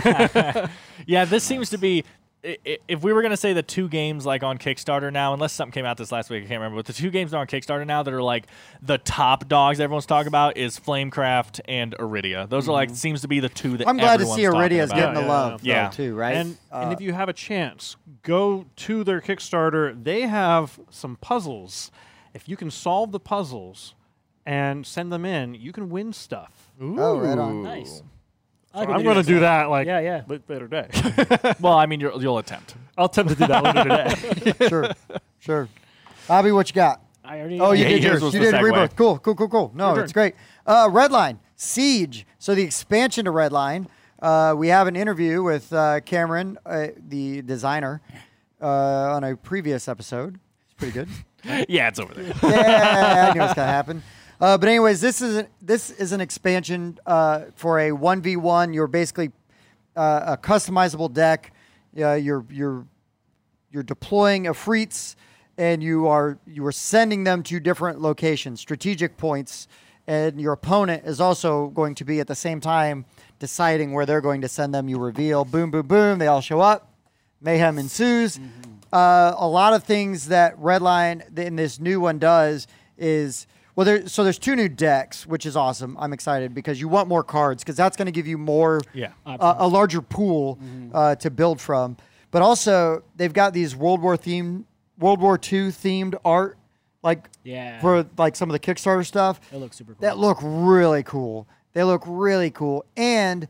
Yeah, this seems to be. i- i- If we were gonna say the two games like on Kickstarter now, unless something came out this last week, I can't remember. But the two games that are on Kickstarter now that are like the top dogs everyone's talking about is Flamecraft and Iridia. Those are like seems to be the two that I'm glad to everyone's see talking Iridia's about. getting Yeah, the yeah, love, yeah. though, too, right? And and Uh, if you have a chance, go to their Kickstarter. They have some puzzles. If you can solve the puzzles and send them in, you can win stuff. Oh, right on. Ooh. Nice. I So like when I'm they going to that do stuff. that like Yeah, yeah. li- later day. Well, I mean, you're, you'll attempt. I'll attempt to do that later today. sure, sure. Bobby, what you got? I already. Oh, you Yeah, did yours yours. was You the did segue. Rebirth. Cool, cool, cool, cool. No, Your it's turn. great. Uh, Redline, Siege. So the expansion to Redline. Uh, we have an interview with uh, Cameron, uh, the designer, uh, on a previous episode. It's pretty good. Yeah, it's over there. Yeah, I knew it was gonna happen. Uh, but anyways, this is an, this is an expansion uh, for a one v one. You're basically uh, a customizable deck. Uh, you're you're you're deploying Afrits, and you are you are sending them to different locations, strategic points, and your opponent is also going to be at the same time deciding where they're going to send them. You reveal, boom, boom, boom. They all show up. Mayhem ensues. Uh, a lot of things that Redline in this new one does is well, there. So there's two new decks, which is awesome. I'm excited because you want more cards because that's going to give you more, Yeah. uh, a larger pool uh, to build from. But also they've got these World War themed, World War Two themed art, like Yeah. for like some of the Kickstarter stuff. That looks super cool. That look really cool. They look really cool. And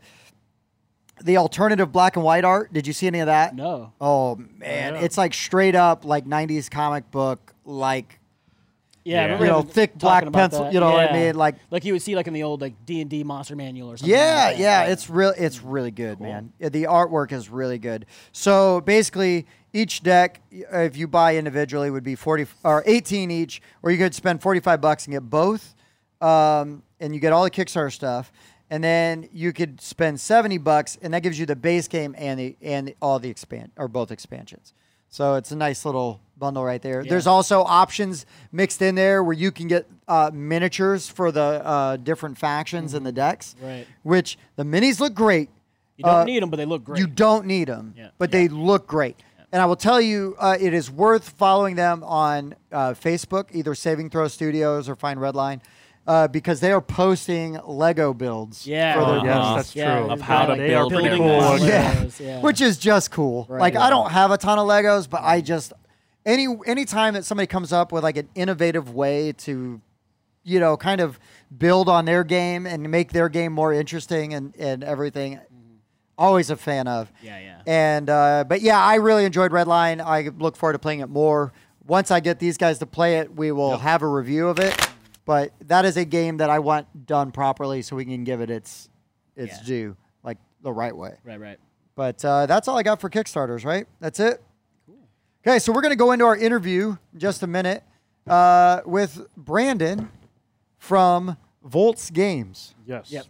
the alternative black and white art. Did you see any of that? No. Oh man, Yeah. it's like straight up like nineties comic book, like Yeah, I Yeah. remember you know, him thick talking black about pencil. that. You know what I Yeah. mean? Like Like you would see like in the old like D and D monster manual or something. yeah, like that. yeah, it's real. It's really good, man. Yeah, the artwork is really good. So basically, each deck, uh, if you buy individually, would be forty or eighteen each, or you could spend forty-five bucks and get both, um, and you get all the Kickstarter stuff. And then you could spend seventy bucks, and that gives you the base game and the and the, all the expand or both expansions. So it's a nice little bundle right there. Yeah. There's also options mixed in there where you can get uh, miniatures for the uh, different factions in the decks. Right. Which the minis look great. You don't Uh, need them, but they look great. You don't need them, Yeah. but they look great. And I will tell you, uh, it is worth following them on uh, Facebook, either Saving Throw Studios or Find Redline, uh, because they are posting Lego builds. Yeah. for their Uh-huh. Yes, minis. that's Yeah, true. Of they've how got, to like, They are build pretty their cool. Legos. looking. Yeah. Legos, yeah. Which is just cool. Right. Like Yeah. I don't have a ton of Legos, but I just any any time that somebody comes up with like an innovative way to, you know, kind of build on their game and make their game more interesting and and everything, always a fan of. Yeah, yeah. And uh, but yeah, I really enjoyed Redline. I look forward to playing it more. Once I get these guys to play it, we will have a review of it. But that is a game that I want done properly, so we can give it its its Yeah. due, like the right way. Right, right. But uh, that's all I got for Kickstarters, right? That's it. Okay, so we're going to go into our interview in just a minute uh, with Brandon from Volts Games. Yes. Yep.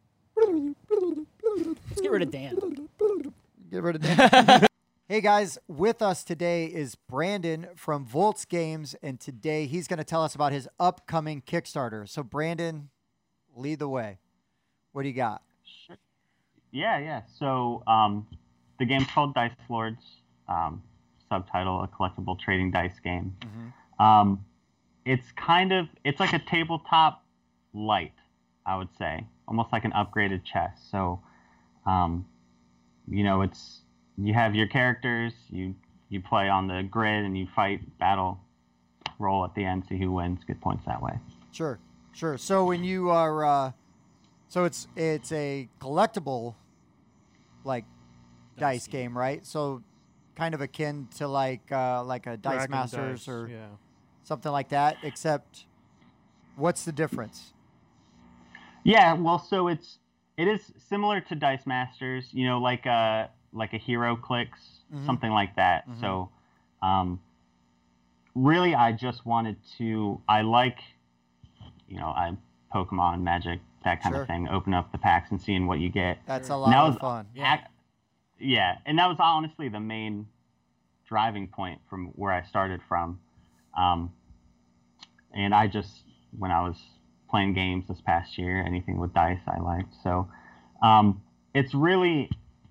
Let's get rid of Dan. Get rid of Dan. Hey guys, with us today is Brandon from Volts Games, and today he's going to tell us about his upcoming Kickstarter. So Brandon, lead the way. What do you got? Sure. Yeah, yeah. So um, the game's called Dice Lords. Um, subtitle: a collectible trading dice game. Mm-hmm. Um, it's kind of it's like a tabletop light, I would say, almost like an upgraded chess. So, um, you know, it's you have your characters, you you play on the grid, and you fight, battle, roll at the end, see who wins, get points that way. Sure, sure. So when you are, uh, so it's it's a collectible, like, dice, Dice game, right? So kind of akin to like uh, like a Dice Dragon Masters dice, or yeah. something like that. Except, what's the difference? Yeah, well, so it's it is similar to Dice Masters, you know, like a like a Hero Clicks, Mhm. something like that. Mhm. So, um, really, I just wanted to. I like, you know, I Pokemon, Magic, that kind Sure. of thing. Open up the packs and seeing what you get. That's a Sure. lot That of was- fun. Yeah. Ac- yeah, and that was honestly the main driving point from where I started from. Um, and I just, when I was playing games this past year, anything with dice I liked. So um, it's really,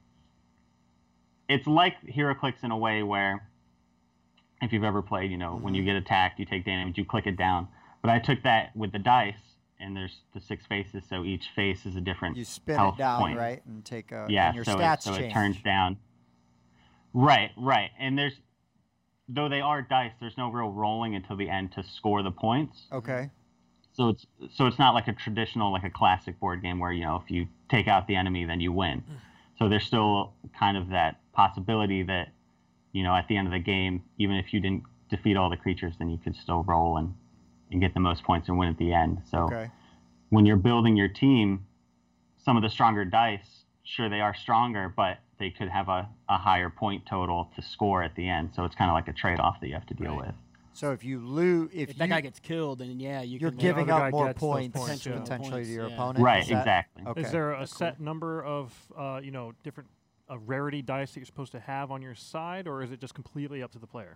it's like HeroClix in a way where if you've ever played, you know, when you get attacked, you take damage, you click it down. But I took that with the dice, and there's the six faces, so each face is a different You spin health it down, point. right, and take a Yeah, and your so, stats it, so change. it turns down. Right, right. And there's, though they are dice, there's no real rolling until the end to score the points. Okay. So it's so it's not like a traditional, like a classic board game where, you know, if you take out the enemy, then you win. So there's still kind of that possibility that, you know, at the end of the game, even if you didn't defeat all the creatures, then you could still roll and, and get the most points and win at the end. So Okay. when you're building your team, some of the stronger dice, sure, they are stronger, but they could have a, a higher point total to score at the end. So it's kind of like a trade-off that you have to deal Right. with. So if you lose, if, If you, that guy gets killed, then yeah, you you're can giving other up guy more gets those points, points, yeah. potentially Points, to your yeah. opponent. Right, Is that- exactly. Okay. Is there a That's set number of, uh, you know, different uh, rarity dice that you're supposed to have on your side, or is it just completely up to the player?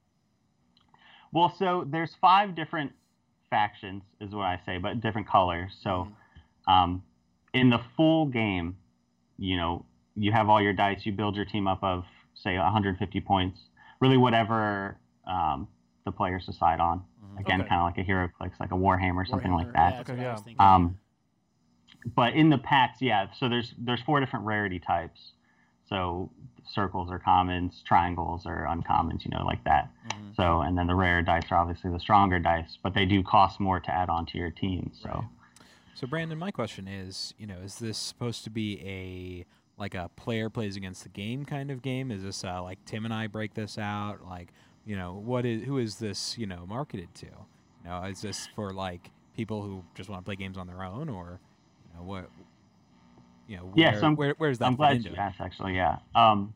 Well, so there's five different factions, is what I say, but different colors. So um, in the full game, you know, you have all your dice, you build your team up of, say, one hundred fifty points, really whatever um, the players decide on. Again, Okay. kind of like a Hero Clicks, like a Warhammer, something like Warhammer, that. Yeah, that's Okay, what I was yeah. thinking. Um, but in the packs, yeah. So there's there's four different rarity types. So circles are commons, triangles are uncommons, you know, like that. Mhm. So and then the rare dice are obviously the stronger dice, but they do cost more to add on to your team. So Right. So Brandon, my question is, you know, is this supposed to be a like a player plays against the game kind of game? Is this uh, like Tim and I break this out? Like, you know, what is who is this, you know, marketed to? You know, is this for like people who just want to play games on their own, or you know what? You know, Yeah, where, so I'm- where where's that I'm fit glad into you it? asked, actually. Yeah. Um,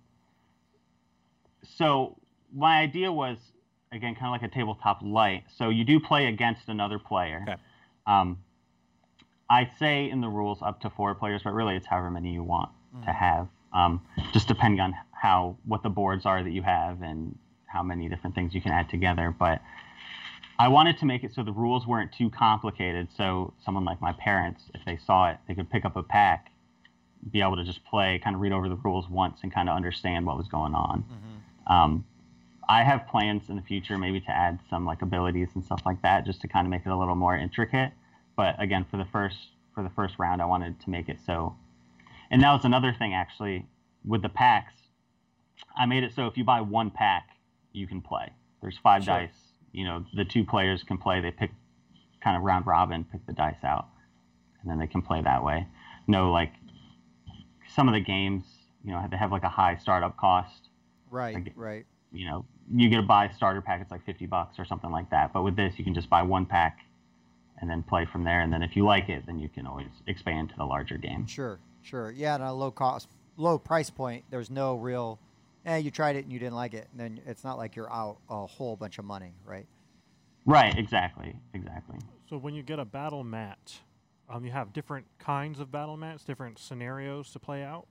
so my idea was, again, kind of like a tabletop light. So you do play against another player. Okay. Um, I say in the rules up to four players, but really it's however many you want to have. Um, just depending on how what the boards are that you have and how many different things you can add together. But I wanted to make it so the rules weren't too complicated. So someone like my parents, if they saw it, they could pick up a pack, be able to just play, kind of read over the rules once and kind of understand what was going on. Um, I have plans in the future maybe to add some like abilities and stuff like that just to kind of make it a little more intricate. But again, for the first for the first round, I wanted to make it so. And that was another thing actually with the packs. I made it so if you buy one pack, you can play. There's five Sure. dice. You know, the two players can play. They pick kind of round robin, pick the dice out, and then they can play that way. No, like some of the games, you know, they have like a high startup cost. Right, Okay. right. You know, you get to buy a starter pack, it's like fifty bucks or something like that. But with this, you can just buy one pack and then play from there. And then if you like it, then you can always expand to the larger game. Sure, sure. Yeah, and a low cost, low price point. There's no real eh, you tried it and you didn't like it, and then it's not like you're out a whole bunch of money, right? Right. Exactly. Exactly. So when you get a battle mat, um, you have different kinds of battle mats, different scenarios to play out.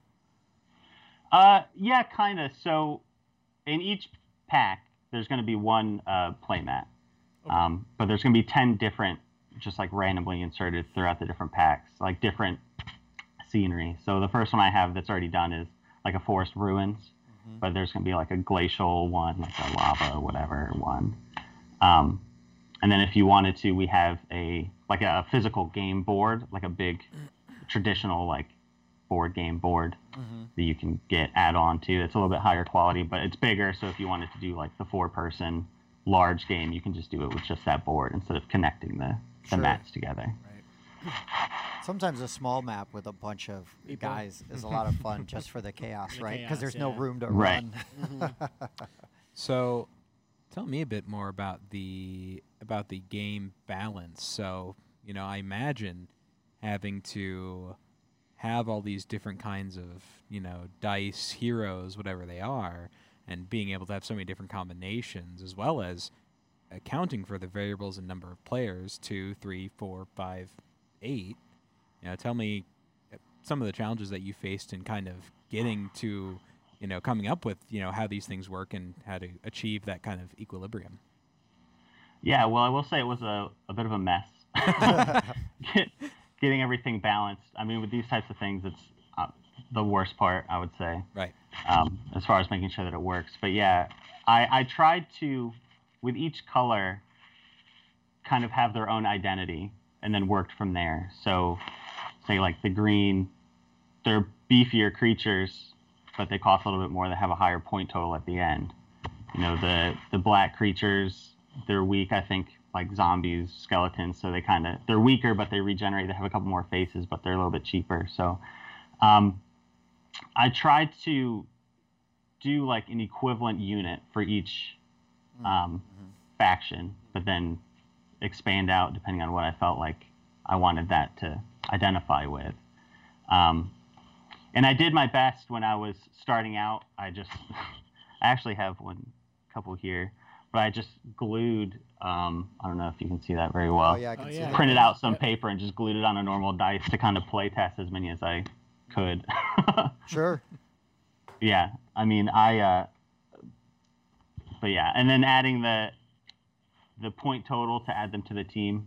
Uh, yeah, kind of. So in each pack, there's going to be one uh, playmat, Okay. um, but there's going to be ten different, just like randomly inserted throughout the different packs, like different scenery. So the first one I have that's already done is like a forest ruins, Mm-hmm. but there's going to be like a glacial one, like a lava or whatever one. Um, and then if you wanted to, we have a like a physical game board, like a big traditional like board game board Mm-hmm. that you can get add on to. It's a little bit higher quality, but it's bigger. So if you wanted to do like the four person large game, you can just do it with just that board instead of connecting the, the Sure. mats together. Sometimes a small map with a bunch of People. guys is a lot of fun just for the chaos, The right? Because chaos, there's no yeah. room to Right. run. So, tell me a bit more about the about the game balance. So, you know, I imagine having to have all these different kinds of, you know, dice, heroes, whatever they are, and being able to have so many different combinations, as well as accounting for the variables and number of players, two, three, four, five, eight. You know, tell me uh, some of the challenges that you faced in kind of getting to, you know, coming up with, you know, how these things work and how to achieve that kind of equilibrium. Yeah, well, I will say it was a, a bit of a mess. Get, getting everything balanced. I mean, with these types of things, it's uh, the worst part, I would say, Right. um, as far as making sure that it works. But yeah, I, I tried to, with each color, kind of have their own identity and then worked from there. So, say like the green, they're beefier creatures, but they cost a little bit more. They have a higher point total at the end. You know, the the black creatures, they're weak, I think, like zombies, skeletons, so they kind of, they're weaker, but they regenerate. They have a couple more faces, but they're a little bit cheaper. So um, I tried to do like an equivalent unit for each um, faction, but then expand out depending on what I felt like I wanted that to identify with. Um, and I did my best when I was starting out. I just, I actually have one couple here, but I just glued, um, I don't know if you can see that very well. Oh, yeah, I can Oh, see yeah. that. Printed out some Yep. paper and just glued it on a normal dice to kind of play test as many as I could. Sure. Yeah, I mean, I, uh, but yeah, and then adding the the point total to add them to the team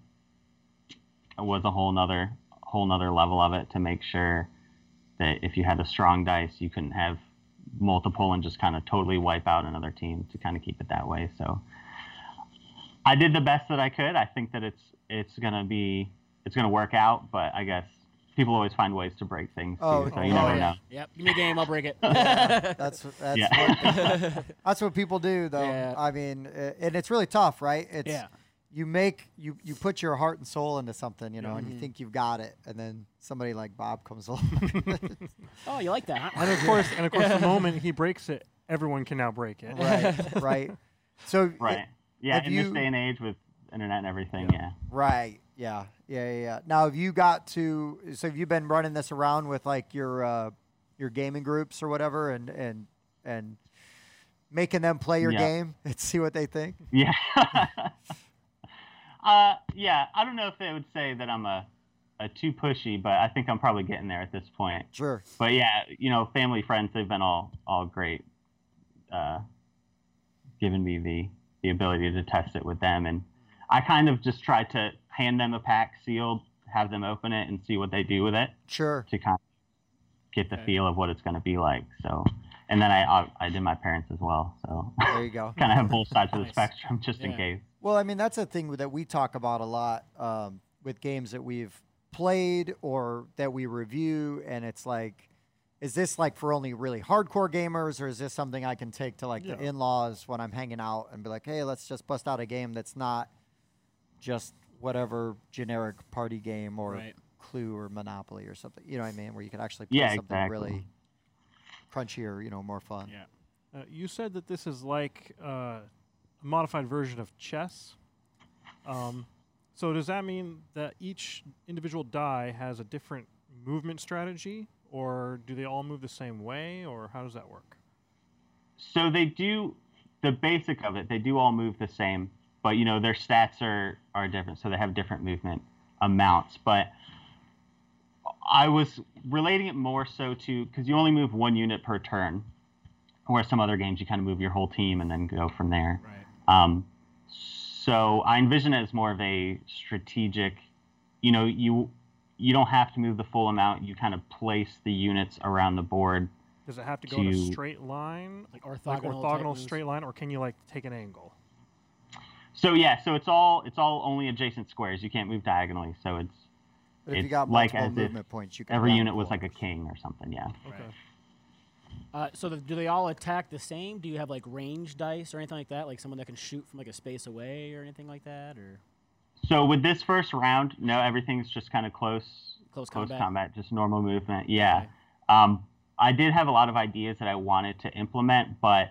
was a whole nother whole nother level of it to make sure that if you had a strong dice, you couldn't have multiple and just kind of totally wipe out another team to kind of keep it that way. So I did the best that I could. I think that it's it's gonna be it's gonna work out, but I guess people always find ways to break things too, Oh, so oh, you never yeah. know. Yep. Give me a game, I'll break it. That's that's Yeah. what, that's what people do, though. Yeah. I mean, uh, and it's really tough, right? It's Yeah. you make you you put your heart and soul into something, you know, and you Mhm. think you've got it, and then somebody like Bob comes along. Oh, you like that, huh? And of course, and of course, the moment he breaks it, everyone can now break it. right, right. So Right. Yeah, Have in you- this day and age with internet and everything, yeah. right, yeah, yeah, yeah, yeah. Now, have you got to? So, have you been running this around with like your uh, your gaming groups or whatever, and and and making them play your Yeah. game and see what they think? Yeah. uh, yeah, I don't know if they would say that I'm a, a too pushy, but I think I'm probably getting there at this point. Sure. But yeah, you know, family, friends, they've been all all great, uh, giving me the the ability to test it with them, and I kind of just tried to hand them a pack sealed, have them open it, and see what they do with it Sure. to kind of get the Okay. feel of what it's going to be like. So, and then I, I I did my parents as well, so There you go. kind of have both sides of the Nice. spectrum just in Yeah. case. Well, I mean, that's a thing that we talk about a lot um, with games that we've played or that we review, and it's like, is this like for only really hardcore gamers, or is this something I can take to like Yeah. the in-laws when I'm hanging out and be like, hey, let's just bust out a game that's not just whatever generic party game or Right. Clue or Monopoly or something, you know what I mean, where you can actually play Yeah, something exactly. really crunchier, you know, more fun. Yeah. Uh, you said that this is like uh, a modified version of chess. Um, so does that mean that each individual die has a different movement strategy, or do they all move the same way, or how does that work? So they do the basic of it. They do all move the same, but you know their stats are are different, so they have different movement amounts. But I was relating it more so to because you only move one unit per turn, whereas some other games you kind of move your whole team and then go from there. Right. Um, so I envision it as more of a strategic. You know, you you don't have to move the full amount. You kind of place the units around the board. Does it have to go in a to- straight line, Like orthogonal, like type orthogonal moves? straight line, or can you like take an angle? So yeah, so it's all it's all only adjacent squares. You can't move diagonally. So it's But if you it's got like multiple as if movement points, you can every round unit was like a corners. king or something. Yeah. Okay. Uh, so the, do they all attack the same? Do you have like range dice or anything like that? Like someone that can shoot from like a space away or anything like that? Or So with this first round, no, everything's just kind of close, Close close combat. combat, just normal movement. Yeah. Okay. Um, I did have a lot of ideas that I wanted to implement, but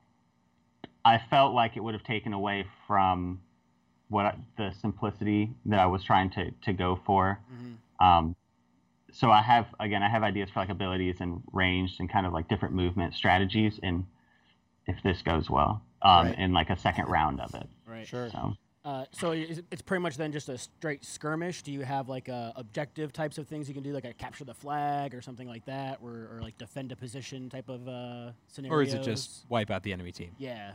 I felt like it would have taken away from what I, the simplicity that I was trying to to go for. Mhm. Um, so I have again, I have ideas for like abilities and ranged and kind of like different movement strategies. And if this goes well, um, Right. in like a second round of it. right. Sure. So. Uh, so is it- it's pretty much then just a straight skirmish. Do you have like uh, objective types of things you can do, like a capture the flag or something like that, or, or like defend a position type of uh, scenarios? Or is it just wipe out the enemy team? Yeah.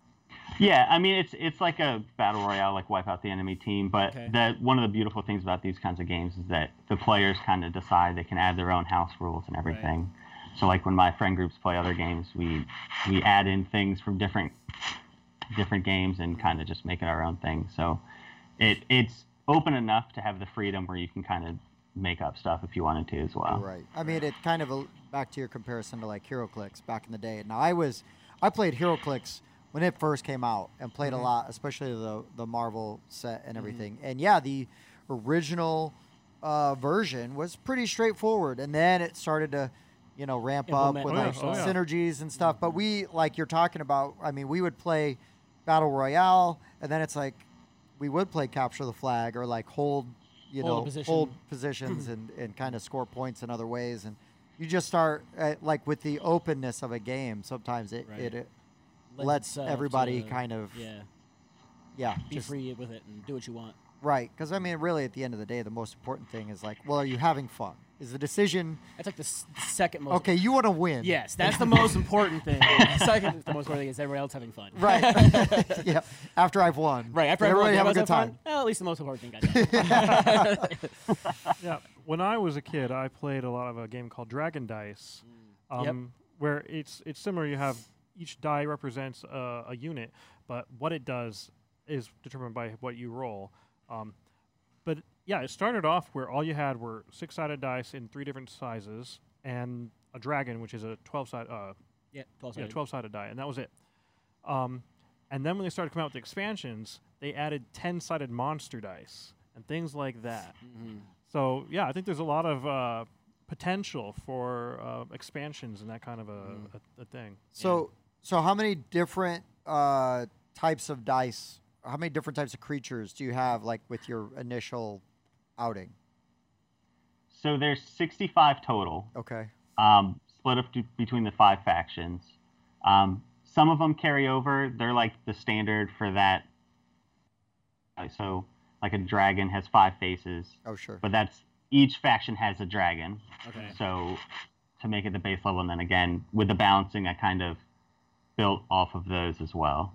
Yeah, I mean it's it's like a battle royale, like wipe out the enemy team. But Okay. that one of the beautiful things about these kinds of games is that the players kind of decide they can add their own house rules and everything. So like when my friend groups play other games, we we add in things from different different games and kind of just make it our own thing. So it it's open enough to have the freedom where you can kind of make up stuff if you wanted to as well. Right. I mean, it kind of a, back to your comparison to like HeroClix back in the day. Now I was, I played HeroClix when it first came out and played a lot, especially the the Marvel set and everything. And yeah, the original uh, version was pretty straightforward, and then it started to, you know, ramp up Implement with more like stuff. Oh, yeah. synergies and stuff. But we, like you're talking about, I mean, we would play Battle Royale, and then it's like we would play Capture the Flag or like hold, you Hold a know, position. hold positions and, and kind of score points in other ways. And you just start uh, like with the openness of a game. Sometimes it Right. it, it Lends lets itself everybody to- kind of Yeah. yeah Be just free with it and do what you want. right. Because I mean, really, at the end of the day, the most important thing is like, well, are you having fun? Is the decision That's like the s- second most. okay? You want to win? Yes, that's the most important thing. The second, the most important thing is everybody else having fun. Right. yeah. After I've won. Right. After Did everybody have a everyone good time. Fun, well, at least the most important thing got done. Yeah, when I was a kid, I played a lot of a game called Dragon Dice, um, Yep. where it's it's similar. You have each die represents a, a unit, but what it does is determined by what you roll. Um, but yeah, it started off where all you had were six-sided dice in three different sizes and a dragon, which is a twelve-sided uh, yeah, twelve yeah, sided. twelve-sided die, and that was it. Um, and then when they started coming out with the expansions, they added ten-sided monster dice and things like that. Mhm. So yeah, I think there's a lot of uh, potential for uh, expansions and that kind of a, a, a thing. So so how many different uh, types of dice? How many different types of creatures do you have like with your initial outing? So there's sixty-five total, Okay. um, split up to, between the five factions. Um, some of them carry over. They're like the standard for that. Uh, So like a dragon has five faces, Oh sure. but that's each faction has a dragon. Okay. So to make it the base level, and then again with the balancing, I kind of built off of those as well.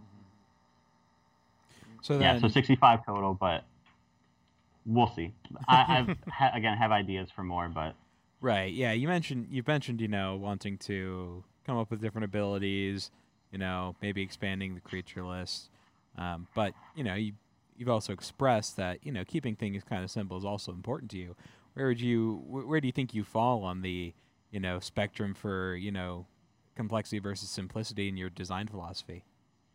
So Yeah, then, so sixty-five total, but we'll see. I, I've ha- again have ideas for more, but right? Yeah, you mentioned you mentioned you know wanting to come up with different abilities, you know maybe expanding the creature list, um, but you know you you've also expressed that you know keeping things kind of simple is also important to you. Where would you wh- where do you think you fall on the you know spectrum for you know complexity versus simplicity in your design philosophy?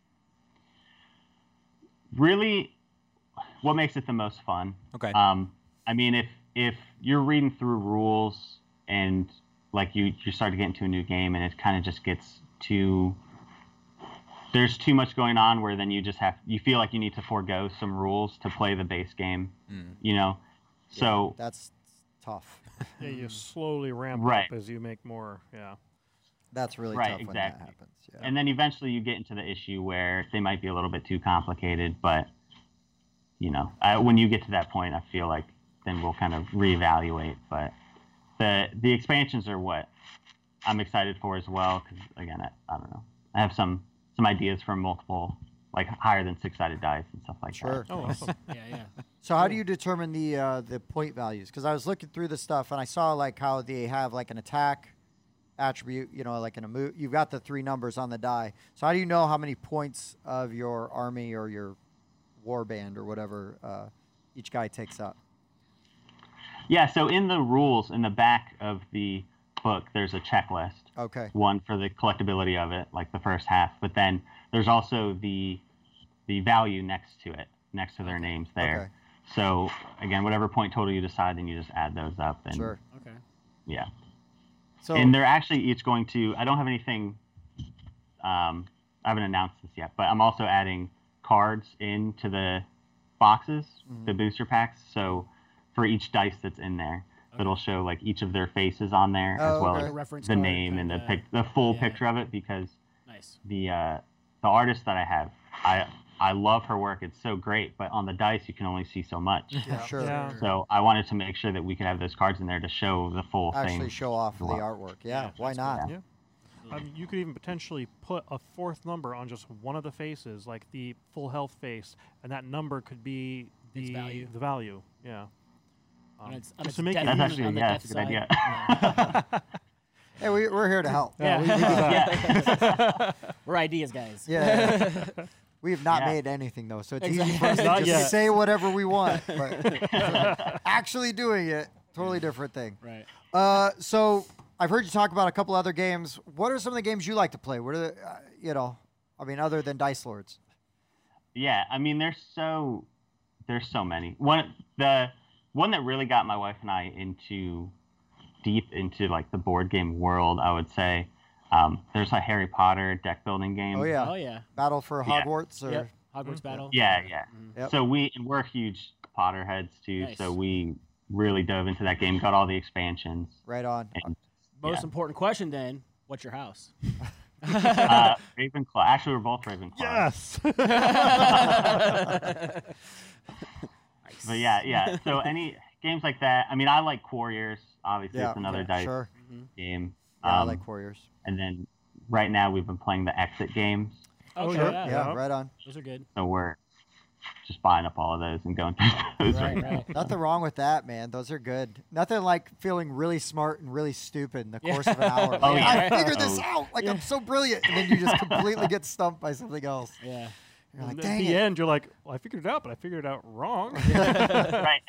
really, what makes it the most fun? Okay. Um, I mean, if if you're reading through rules and like you you start to get into a new game and it kind of just gets too there's too much going on where then you just have you feel like you need to forego some rules to play the base game, Mm. you know. So That's tough. Yeah, you slowly ramp Right. up as you make more. Yeah. That's really Right, tough when exactly. that happens. Yeah. And then eventually you get into the issue where they might be a little bit too complicated, but you know, I, when you get to that point, I feel like then we'll kind of reevaluate. But the the expansions are what I'm excited for as well, because again, I, I don't know, I have some some ideas for multiple, like higher than six sided dice and stuff like Sure. that. Oh, awesome. Yeah, yeah. So how do you determine the uh, the point values? Because I was looking through the stuff and I saw like how they have like an attack attribute, you know, like in a move. You've got the three numbers on the die. So how do you know how many points of your army or your war band or whatever uh, each guy takes up? Yeah, so in the rules, in the back of the book, there's a checklist. Okay. One for the collectability of it, like the first half, but then there's also the the value next to it, next to their names there. Okay. So again, whatever point total you decide, then you just add those up. And Sure. Okay. Yeah. So And they're actually each going to, I don't have anything, um, I haven't announced this yet, but I'm also adding cards into the boxes, Mm-hmm. the booster packs. So for each dice that's in there, it'll show like each of their faces on there, Oh, as well okay. as Like a reference the card name and the kinda. pic, the full Yeah. picture of it, because Nice. the uh, the artist that I have, I I love her work. It's so great, but on the dice you can only see so much. yeah, sure. Yeah. So I wanted to make sure that we could have those cards in there to show the full Actually thing. show off the Wow. artwork. Yeah, Yeah, why that's not? Yeah. Um, you could even potentially put a fourth number on just one of the faces, like the full health face, and that number could be the Its value. The value, yeah. Um, On its- on just its to make death- it That's on actually the yeah, death that's a good idea. side. Yeah. Hey, we, we're here to help. Yeah. we- we do that. yeah. We're ideas guys. Yeah. We have not Yeah. made anything though, so it's Exactly. easy for us to Not just yet. say whatever we want. But actually doing it, totally different thing. Right. Uh, so I've heard you talk about a couple other games. What are some of the games you like to play? What are the, uh, you know, I mean, other than Dice Lords? Yeah, I mean, there's so there's so many. One the one that really got my wife and I into deep into like the board game world, I would say. Um, there's a Harry Potter deck building game. Oh yeah, Oh yeah. Battle for Yeah. Hogwarts. Or Yep. Hogwarts battle. Yeah, yeah. Yep. So we and we're huge Potterheads too. Nice. So we really dove into that game, got all the expansions. right on. And Most yeah. important question then: what's your house? uh, Ravenclaw. Actually, we're both Ravenclaw. Yes. But yeah, yeah. So any games like that. I mean, I like Quarriors. Obviously, Yeah, it's another yeah, dice Sure. game. Yeah, I Um, like Warriors. And then right now we've been playing the Exit games. Oh, sure. yeah. Yeah, yeah. right on. Those are good. So we're just buying up all of those and going through those right, Right, now. right. Nothing wrong with that, man. Those are good. Nothing like feeling really smart and really stupid in the Yeah. course of an hour. Oh, Like, yeah. I figured this Oh. out. Like I'm so brilliant, and then you just completely get stumped by something else. Yeah. You're like, And dang at the it. end, you're like, well, I figured it out, but I figured it out wrong. Right.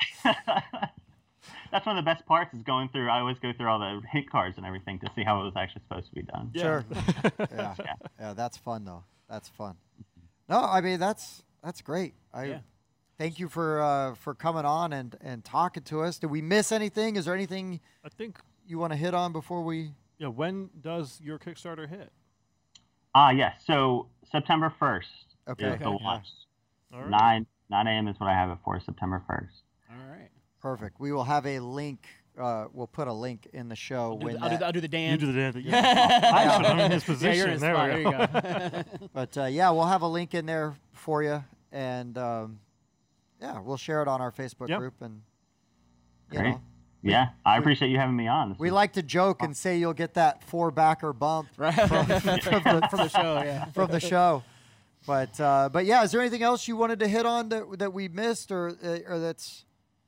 That's one of the best parts is going through. I always go through all the hint cards and everything to see how it was actually supposed to be done. Sure. yeah. Yeah, that's fun though. That's fun. No, I mean that's that's great. I Yeah. thank you for uh, for coming on and and talking to us. Did we miss anything? Is there anything I think, you want to hit on before we? yeah, when does your Kickstarter hit? Ah, yes. So September first Okay. is the Okay, yeah. launch. All right. Nine nine a.m. is what I have it for. September first. All right. Perfect. We will have a link. Uh, we'll put a link in the show I'll do, when the, I'll, do that- the, I'll do the You dance. do the dance. Yeah. I should- I'm in his Yeah, position. you're in his there spot. we There go. you go. But uh, yeah, we'll have a link in there for you, and um, yeah, we'll share it on our Facebook Yep. group. And you Great. know, Yeah, I appreciate you having me on. This we is- like to joke and say you'll get that four backer bump Right. from, from the, From the show, yeah. from the show. But uh, but yeah, is there anything else you wanted to hit on that that we missed, or uh, or that's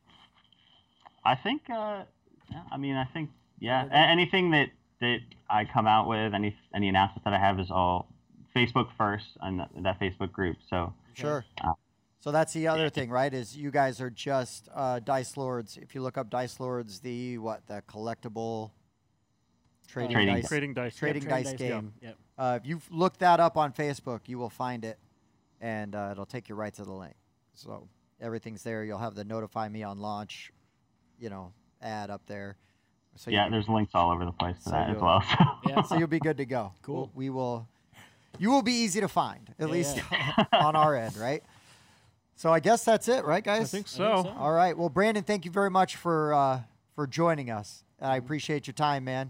I think. Uh, yeah, I mean, I think. Yeah. A- anything that that I come out with, any any announcements that I have, is all Facebook first on that, that Facebook group. So sure? Uh, So that's the other thing, right? Is you guys are just uh, Dice Lords. If you look up Dice Lords, the what the collectible trading, Trading dice Trading dice. trading Trade dice dice, game. Yep. Uh, if you look that up on Facebook, you will find it, and uh, it'll take you right to the link. So everything's there. You'll have the notify me on launch, you know, ad up there. So yeah, you, there's links all over the place to So that as you'll- well. So. Yeah. so you'll be good to go. Cool. We'll- we will. You will be easy to find, at Yeah, least yeah. on our end, right? So I guess that's it, right, guys? I think I so. think so. All right. Well, Brandon, thank you very much for uh, for joining us. I appreciate your time, man.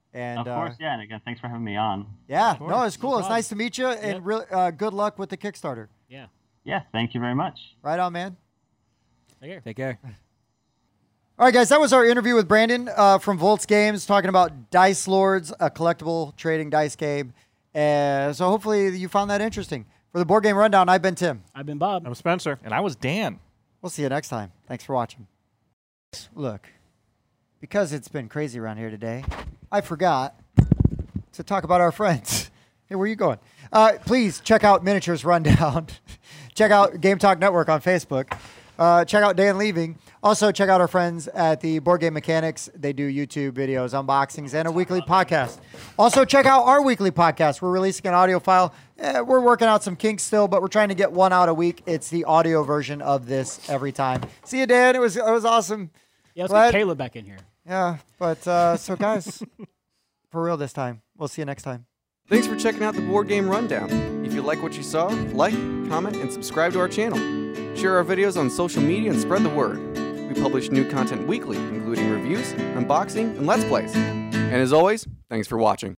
And Of course, yeah. And again, thanks for having me on. Yeah, course, no, it's no cool. it's problem. nice to meet you, and Yep. really uh, good luck with the Kickstarter. Yeah. Yeah, thank you very much. Right on, man. Take care. Take care. All right, guys, that was our interview with Brandon uh, from Volts Games, talking about Dice Lords, a collectible trading dice game. Uh, so hopefully you found that interesting. For the Board Game Rundown, I've been Tim. I've been Bob. I'm Spencer. And I was Dan. We'll see you next time. Thanks for watching. Look, because it's been crazy around here today, I forgot to talk about our friends. Hey, where are you going? Uh, please check out Miniatures Rundown. Check out Game Talk Network on Facebook. Uh, check out Dan Leaving. Also, check out our friends at the Board Game Mechanics. They do YouTube videos, unboxings, and a weekly podcast. Also, check out our weekly podcast. We're releasing an audio file. Eh, we're working out some kinks still, but we're trying to get one out a week. It's the audio version of this every time. See you, Dan. It was it was awesome. Yeah, let's Glad- get Caleb back in here. Yeah, but uh, so guys, for real this time. We'll see you next time. Thanks for checking out the Board Game Rundown. If you like what you saw, like, comment, and subscribe to our channel. Share our videos on social media and spread the word. We publish new content weekly, including reviews, unboxing, and Let's Plays. And as always, thanks for watching.